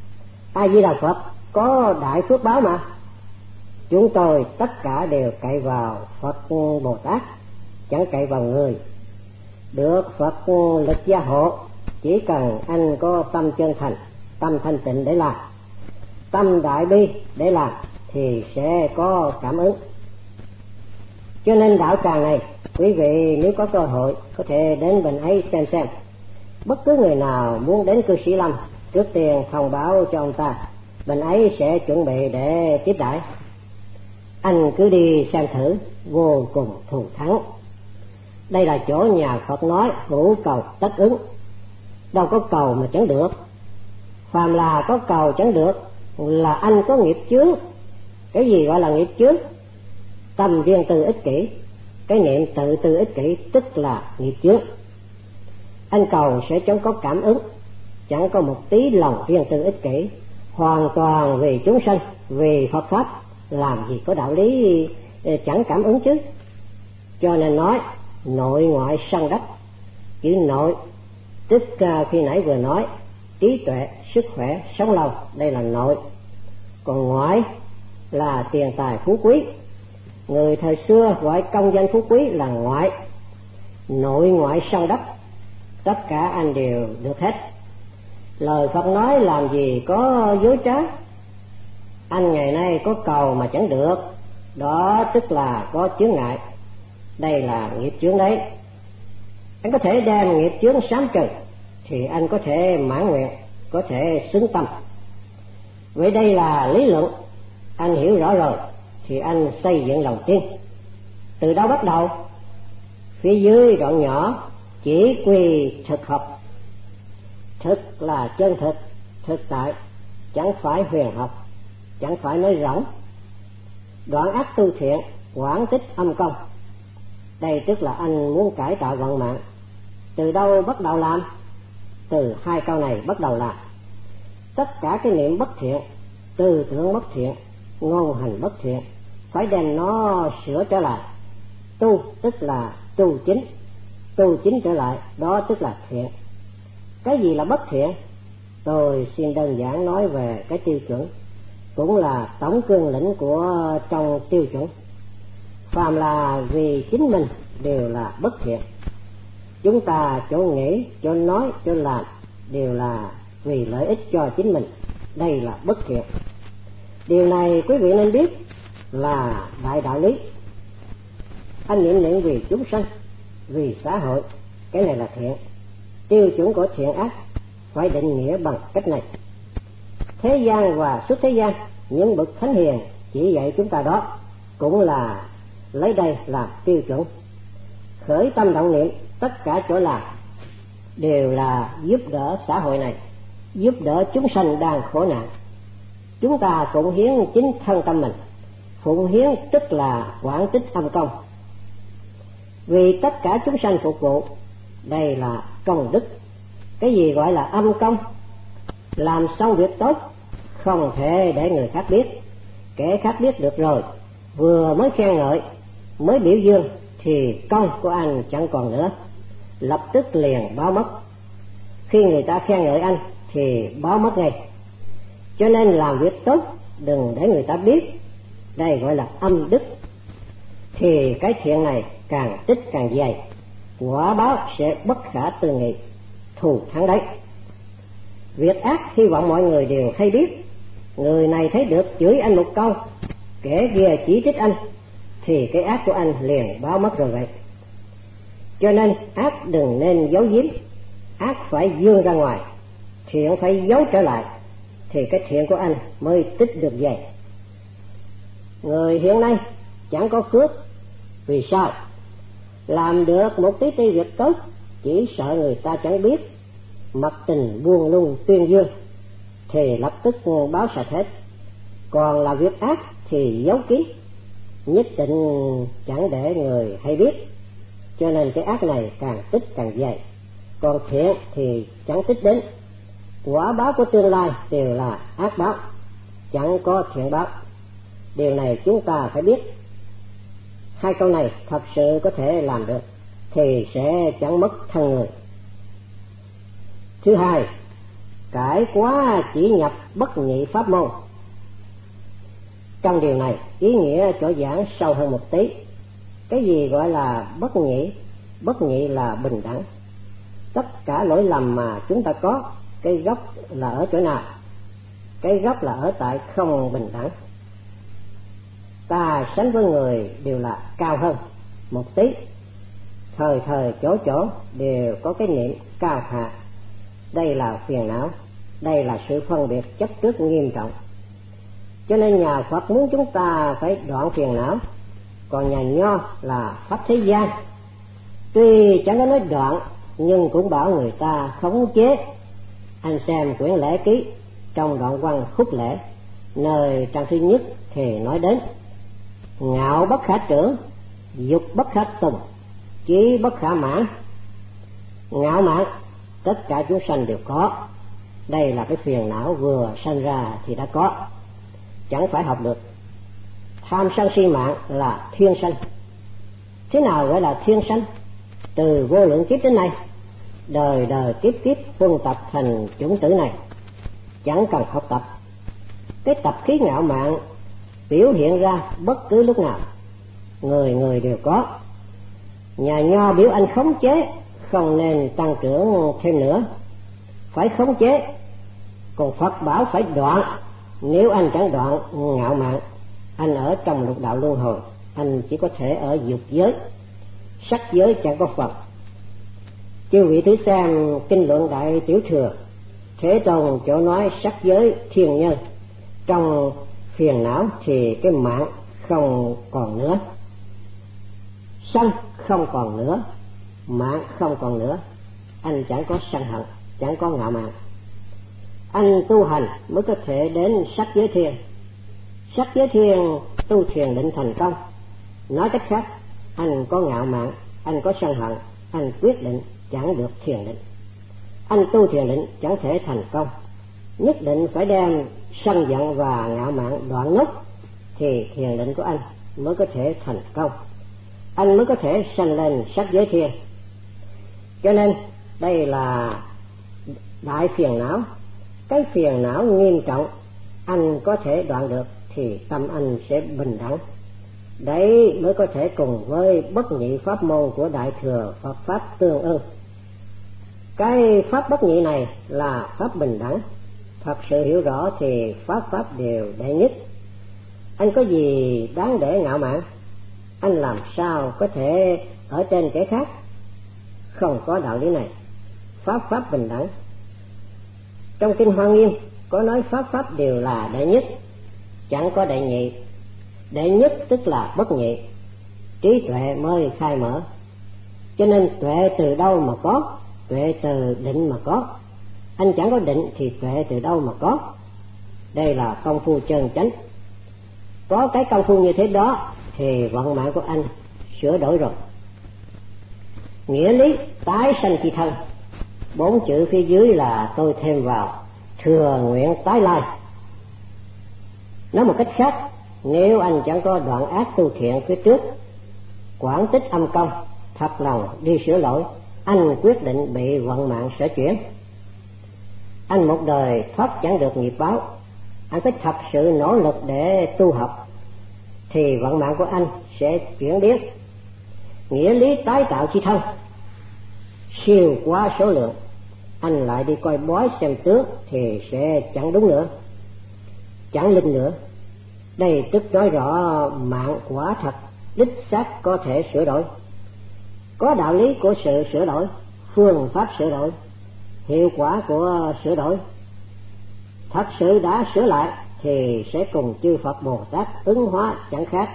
S1: A Di Đà Phật có đại phước báo mà. Chúng tôi tất cả đều cậy vào Phật Bồ Tát, chẳng cậy vào người. Được Phật lực gia hộ, chỉ cần anh có tâm chân thành, tâm thanh tịnh để làm, tâm đại bi để làm thì sẽ có cảm ứng. Cho nên đạo tràng này, quý vị nếu có cơ hội có thể đến bên ấy xem. Bất cứ người nào muốn đến cư sĩ Lâm, trước tiên thông báo cho ông ta, bên ấy sẽ chuẩn bị để tiếp đãi. Anh cứ đi xem thử, vô cùng thù thắng. Đây là chỗ nhà Phật nói hữu cầu tất ứng. Đâu có cầu mà chẳng được. Phàm là có cầu chẳng được là anh có nghiệp chướng. Cái gì gọi là nghiệp chướng? Tâm riêng tư ích kỷ, cái niệm tự tư ích kỷ tức là nghiệp chướng. Anh cầu sẽ chẳng có cảm ứng, chẳng có một tí lòng riêng tư ích kỷ, hoàn toàn vì chúng sanh, vì Phật pháp, làm gì có đạo lý chẳng cảm ứng chứ. Cho nên nói nội ngoại song đắc. Chữ nội tức khi nãy vừa nói trí tuệ, sức khỏe, sống lâu, đây là nội. Còn ngoại là tiền tài phú quý. Người thời xưa gọi công danh phú quý là ngoại. Nội ngoại song đắc, tất cả anh đều được hết. Lời Phật nói làm gì có dối trá. Anh ngày nay có cầu mà chẳng được, đó tức là có chướng ngại, đây là nghiệp chướng đấy. Anh có thể đem nghiệp chướng sám trừ thì anh có thể mãn nguyện, có thể xứng tâm. Vậy đây là lý luận, anh hiểu rõ rồi thì anh xây dựng lòng tin. Từ đâu bắt đầu? Phía dưới đoạn nhỏ chỉ quy thực học. Thực là chân thực, thực tại, chẳng phải huyền học, chẳng phải nói rỗng. Đoạn ác tu thiện, quảng tích âm công. Đây tức là anh muốn cải tạo vận mạng. Từ đâu bắt đầu làm? Từ hai câu này bắt đầu làm. Tất cả cái niệm bất thiện, tư tưởng bất thiện, ngôn hành bất thiện, phải đem nó sửa trở lại. Tu tức là tu chính, tu chính trở lại, đó tức là thiện. Cái gì là bất thiện? Tôi xin đơn giản nói về cái tiêu chuẩn, cũng là tổng cương lĩnh của trong tiêu chuẩn. Phàm là vì chính mình đều là bất thiện. Chúng ta chỗ nghĩ, chỗ nói, chỗ làm đều là vì lợi ích cho chính mình, đây là bất thiện. Điều này quý vị nên biết là đại đạo lý. Anh niệm vì chúng sanh, vì xã hội, cái này là thiện. Tiêu chuẩn của thiện ác phải định nghĩa bằng cách này. Thế gian và xuất thế gian, những bậc thánh hiền chỉ dạy chúng ta đó, cũng là lấy đây làm tiêu chuẩn. Khởi tâm động niệm, tất cả chỗ làm đều là giúp đỡ xã hội này, giúp đỡ chúng sanh đang khổ nạn. Chúng ta phụng hiến chính thân tâm mình. Phụng hiến tức là quảng tích âm công, vì tất cả chúng sanh phục vụ, đây là công đức. Cái gì gọi là âm công? Làm xong việc tốt không thể để người khác biết. Kẻ khác biết được rồi, vừa mới khen ngợi, mới biểu dương thì công của anh chẳng còn nữa, lập tức liền báo mất. Khi người ta khen ngợi anh thì báo mất ngay. Cho nên làm việc tốt đừng để người ta biết, đây gọi là âm đức. Thì cái thiện này càng tích càng dày, quả báo sẽ bất khả tư nghị, thù thắng đấy. Việc ác hy vọng mọi người đều hay biết. Người này thấy được chửi anh một câu, kẻ kia chỉ trích anh, thì cái ác của anh liền báo mất rồi vậy. Cho nên ác đừng nên giấu giếm, ác phải dương ra ngoài, thiện phải giấu trở lại, thì cái thiện của anh mới tích được dày. Người hiện nay chẳng có phước. Vì sao? Làm được một tí việc tốt, chỉ sợ người ta chẳng biết, mặc tình buông lung tuyên dương, thì lập tức báo sạch hết. Còn là việc ác thì giấu kín, nhất định chẳng để người hay biết. Cho nên cái ác này càng tích càng dày. Còn thiện thì chẳng tích đến. Quả báo của tương lai đều là ác báo, chẳng có thiện báo. Điều này chúng ta phải biết. Hai câu này thật sự có thể làm được thì sẽ chẳng mất thân người. Thứ hai, cải quá chỉ nhập bất nhị pháp môn. Trong điều này ý nghĩa chỗ giảng sâu hơn một tí. Cái gì gọi là bất nhị? Bất nhị là bình đẳng. Tất cả lỗi lầm mà chúng ta có, cái gốc là ở chỗ nào? Cái gốc là ở tại không bình đẳng. Ta sánh với người đều là cao hơn một tí, thời thời chỗ chỗ đều có cái niệm cao hạ. Đây là phiền não, đây là sự phân biệt chấp trước nghiêm trọng. Cho nên nhà Phật muốn chúng ta phải đoạn phiền não, còn nhà Nho là pháp thế gian, tuy chẳng có nói đoạn nhưng cũng bảo người ta khống chế. Anh xem quyển lễ ký trong đoạn văn khúc lễ, nơi trang thứ nhất thì nói đến: ngạo bất khả trưởng, dục bất khả tùng, chí bất khả mãn. Ngạo mạn tất cả chúng sanh đều có, đây là cái phiền não vừa sanh ra thì đã có, chẳng phải học được. Tham sân si mạng là thiên sanh. Thế nào gọi là thiên sanh? Từ vô lượng kiếp đến nay, đời đời kiếp kiếp phân tập thành chủng tử này, chẳng cần học tập. Cái tập khí ngạo mạn biểu hiện ra bất cứ lúc nào, người người đều có. Nhà Nho biểu anh khống chế, không nên tăng trưởng thêm nữa, phải khống chế. Còn Phật bảo phải đoạn. Nếu anh chẳng đoạn ngạo mạn, anh ở trong lục đạo luân hồi, anh chỉ có thể ở dục giới, sắc giới chẳng có Phật. Chư vị thử xem kinh luận Đại Tiểu Thừa, Thế Tôn chỗ nói sắc giới thiên nhân, trong phiền não thì cái mạng không còn nữa, sân không còn nữa, mạng không còn nữa. Anh chẳng có sân hận, chẳng có ngạo mạn. Anh tu hành mới có thể đến sắc giới thiên. Sắc giới thiên tu thiền định thành công. Nói cách khác, anh có ngạo mạn, anh có sân hận, anh quyết định chẳng được thiền định. Anh tu thiền định chẳng thể thành công, nhất định phải đem sân giận và ngạo mạn đoạn ngốc thì thiền định của anh mới có thể thành công, anh mới có thể sanh lên sắc giới thiên. Cho nên đây là đại phiền não. Cái phiền não nghiêm trọng anh có thể đoạn được thì tâm anh sẽ bình đẳng. Đấy mới có thể cùng với bất nhị pháp môn của Đại Thừa Phật Pháp tương ưng. Cái pháp bất nhị này là pháp bình đẳng. Thật sự hiểu rõ thì pháp đều đệ nhất. Anh có gì đáng để ngạo mạn? Anh làm sao có thể ở trên kẻ khác? Không có đạo lý này. Pháp bình đẳng. Trong kinh Hoa Nghiêm có nói pháp đều là đệ nhất, chẳng có đệ nhị. Đệ nhất tức là bất nhị, trí tuệ mới khai mở. Cho nên tuệ từ đâu mà có? Tuệ từ định mà có. Anh chẳng có định thì tuệ từ đâu mà có? Đây là công phu chân chánh. Có cái công phu như thế đó thì vận mạng của anh sửa đổi rồi. Nghĩa lý tái sanh chi thân, 4 chữ phía dưới là tôi thêm vào thừa nguyện tái lai. Nói một cách khác, nếu anh chẳng có đoạn ác tu thiện phía trước, quảng tích âm công, thật lòng đi sửa lỗi, anh quyết định bị vận mạng sở chuyển. Anh một đời thoát chẳng được nghiệp báo, anh phải thật sự nỗ lực để tu học thì vận mạng của anh sẽ chuyển biến. Nghĩa lý tái tạo chi thân siêu quá số lượng, anh lại đi coi bói xem tướng thì sẽ chẳng đúng nữa, chẳng linh nữa. Đây tức nói rõ mạng quả thật đích xác có thể sửa đổi. Có đạo lý của sự sửa đổi, phương pháp sửa đổi, hiệu quả của sửa đổi. Thật sự đã sửa lại thì sẽ cùng chư Phật Bồ Tát ứng hóa chẳng khác,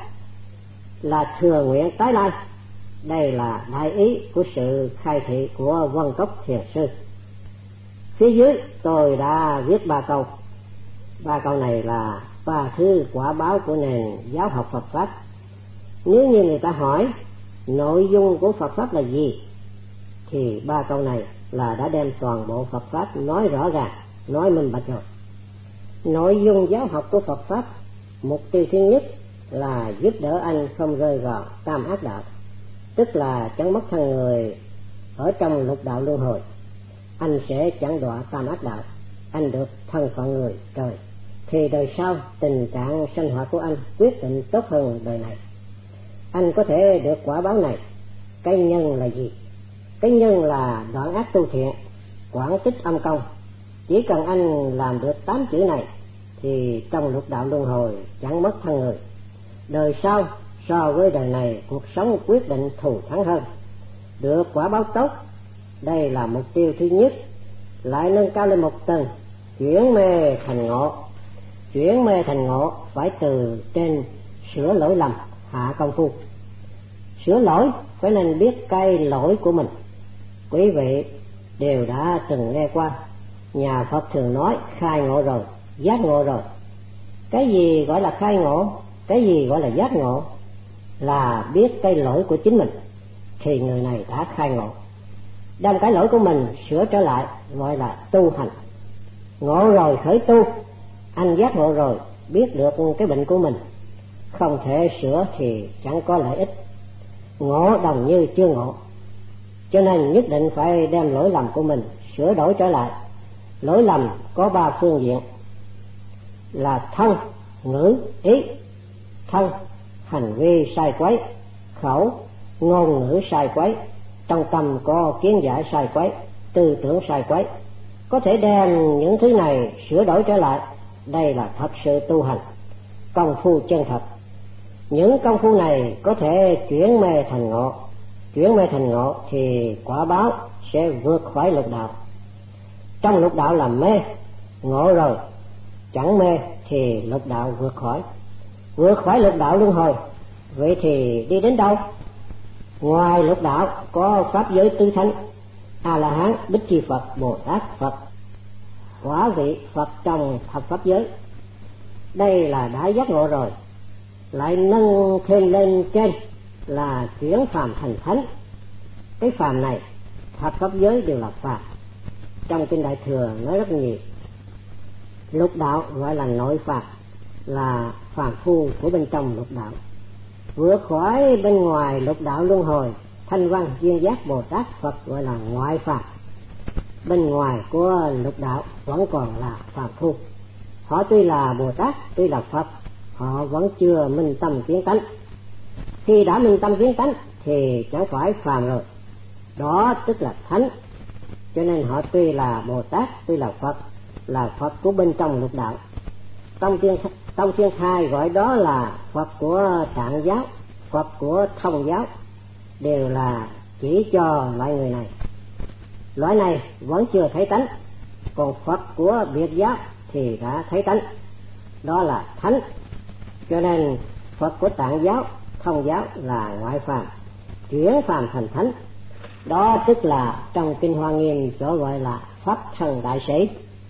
S1: là thừa nguyện tái lai. Đây là đại ý của sự khai thị của Vân Cốc Thiền Sư. Phía dưới tôi đã viết 3 câu. 3 câu này là 3 thứ quả báo của nền giáo học Phật Pháp. Nếu như người ta hỏi nội dung của Phật Pháp là gì thì 3 câu này là đã đem toàn bộ Phật Pháp nói rõ ràng, nói minh bạch rồi. Nội dung giáo học của Phật Pháp, mục tiêu thứ nhất là giúp đỡ anh không rơi vào tam ác đạo, tức là chẳng mất thân người ở trong lục đạo luân hồi. Anh sẽ chẳng đọa tam ác đạo, anh được thân phận người trời, thì đời sau tình trạng sinh hoạt của anh quyết định tốt hơn đời này. Anh có thể được quả báo này. Cái nhân là gì? Cái nhân là đoạn ác tu thiện, quảng tích âm công. Chỉ cần anh làm được 8 chữ này thì trong lục đạo luân hồi chẳng mất thân người. Đời sau so với đời này cuộc sống quyết định thù thắng hơn, được quả báo tốt. Đây là mục tiêu thứ nhất. Lại nâng cao lên một tầng, chuyển mê thành ngộ. Chuyển mê thành ngộ phải từ trên sửa lỗi lầm hạ công phu. Sửa lỗi phải nên biết cái lỗi của mình. Quý vị đều đã từng nghe qua, nhà Phật thường nói khai ngộ rồi, giác ngộ rồi. Cái gì gọi là khai ngộ, cái gì gọi là giác ngộ? Là biết cái lỗi của chính mình thì người này đã khai ngộ. Đem cái lỗi của mình sửa trở lại gọi là tu hành. Ngộ rồi khởi tu, anh giác ngộ rồi, biết được cái bệnh của mình, không thể sửa thì chẳng có lợi ích. Ngộ đồng như chưa ngộ, cho nên nhất định phải đem lỗi lầm của mình sửa đổi trở lại. Lỗi lầm có 3 phương diện là thân, ngữ, ý. Thân, hành vi sai quấy; khẩu, ngôn ngữ sai quấy; trong tâm có kiến giải sai quấy, tư tưởng sai quấy. Có thể đem những thứ này sửa đổi trở lại, đây là thật sự tu hành, công phu chân thật. Những công phu này có thể chuyển mê thành ngộ. Chuyển mê thành ngộ thì quả báo sẽ vượt khỏi lục đạo. Trong lục đạo là mê, ngộ rồi chẳng mê thì lục đạo vượt khỏi lục đạo luân hồi. Vậy thì đi đến đâu? Ngoài lục đạo có pháp giới tứ thánh, A La Hán, Bích Chi Phật, Bồ Tát Phật, quả vị Phật trong thập pháp giới. Đây là đã giác ngộ rồi, lại nâng thêm lên trên là chuyển phàm thành thánh. Cái phàm này thập pháp giới đều là phàm. Trong kinh Đại Thừa nói rất nhiều. Lục đạo gọi là nội phàm, là phàm phu của bên trong lục đạo. Vượt khỏi bên ngoài lục đạo luân hồi, Thanh Văn, Duyên Giác, Bồ Tát Phật gọi là ngoại phàm. Bên ngoài của lục đạo vẫn còn là phàm phu. Họ tuy là Bồ Tát, tuy là Phật, họ vẫn chưa minh tâm kiến tánh. Khi đã minh tâm kiến tánh thì chẳng phải phàm rồi, đó tức là thánh. Cho nên họ tuy là Bồ Tát, tuy là Phật của bên trong lục đạo. Tông Thiên Thai gọi đó là Phật của Tạng giáo, Phật của Thông giáo, đều là chỉ cho loại người này. Loại này vẫn chưa thấy tánh, còn Phật của Biệt giáo thì đã thấy tánh, đó là thánh. Cho nên Phật của Tạng giáo, Thông giáo là ngoại phàm, chuyển phàm thành thánh. Đó tức là trong kinh Hoa Nghiêm chỗ gọi là pháp thân đại sĩ.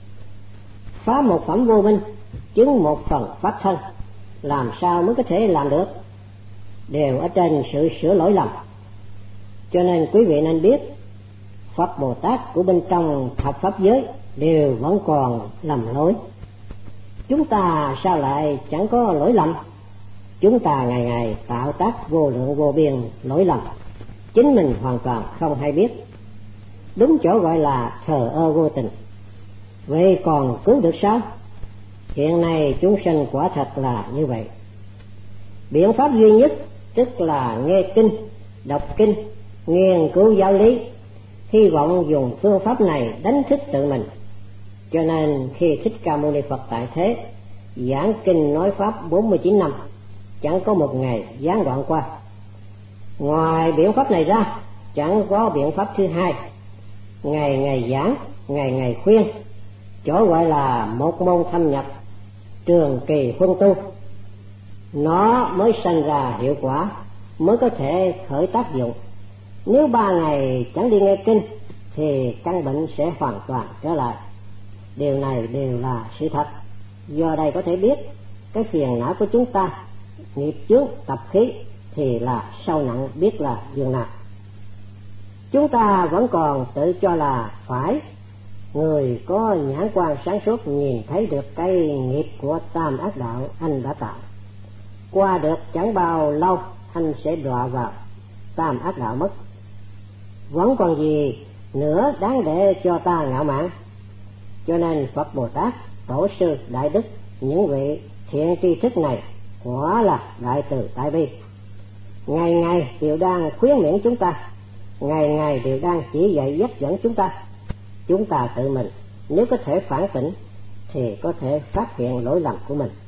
S1: Phá một phẩm vô minh, chứng một phần pháp thân, làm sao mới có thể làm được? Đều ở trên sự sửa lỗi lầm. Cho nên quý vị nên biết, Phật Bồ Tát của bên trong thập pháp giới đều vẫn còn lầm lỗi. Chúng ta sao lại chẳng có lỗi lầm? Chúng ta ngày ngày tạo tác vô lượng vô biên lỗi lầm, chính mình hoàn toàn không hay biết. Đúng chỗ gọi là thờ ơ vô tình. Vậy còn cứu được sao? Hiện nay chúng sinh quả thật là như vậy. Biện pháp duy nhất tức là nghe kinh, đọc kinh, nghiên cứu giáo lý, hy vọng dùng phương pháp này đánh thức tự mình. Cho nên khi Thích Ca Mâu Ni Phật tại thế giảng kinh nói pháp 49 năm, chẳng có một ngày gián đoạn qua. Ngoài biện pháp này ra, chẳng có biện pháp thứ hai. Ngày ngày giảng, ngày ngày khuyên, chỗ gọi là một môn thâm nhập, trường kỳ phân tu, nó mới sinh ra hiệu quả, mới có thể khởi tác dụng. Nếu 3 ngày chẳng đi nghe kinh thì căn bệnh sẽ hoàn toàn trở lại. Điều này đều là sự thật. Do đây có thể biết cái phiền não của chúng ta, nghiệp chướng tập khí thì là sâu nặng biết là dường nào. Chúng ta vẫn còn tự cho là phải. Người có nhãn quan sáng suốt nhìn thấy được cái nghiệp của tam ác đạo anh đã tạo. Qua được chẳng bao lâu anh sẽ đọa vào tam ác đạo mất. Vẫn còn gì nữa đáng để cho ta ngạo mạn? Cho nên Phật Bồ Tát, Tổ sư, Đại Đức, những vị thiện tri thức này quả là đại từ đại bi. Ngày ngày đều đang khuyến miễn chúng ta, ngày ngày đều đang chỉ dạy dắt dẫn chúng ta. Chúng ta tự mình nếu có thể phản tỉnh thì có thể phát hiện lỗi lầm của mình.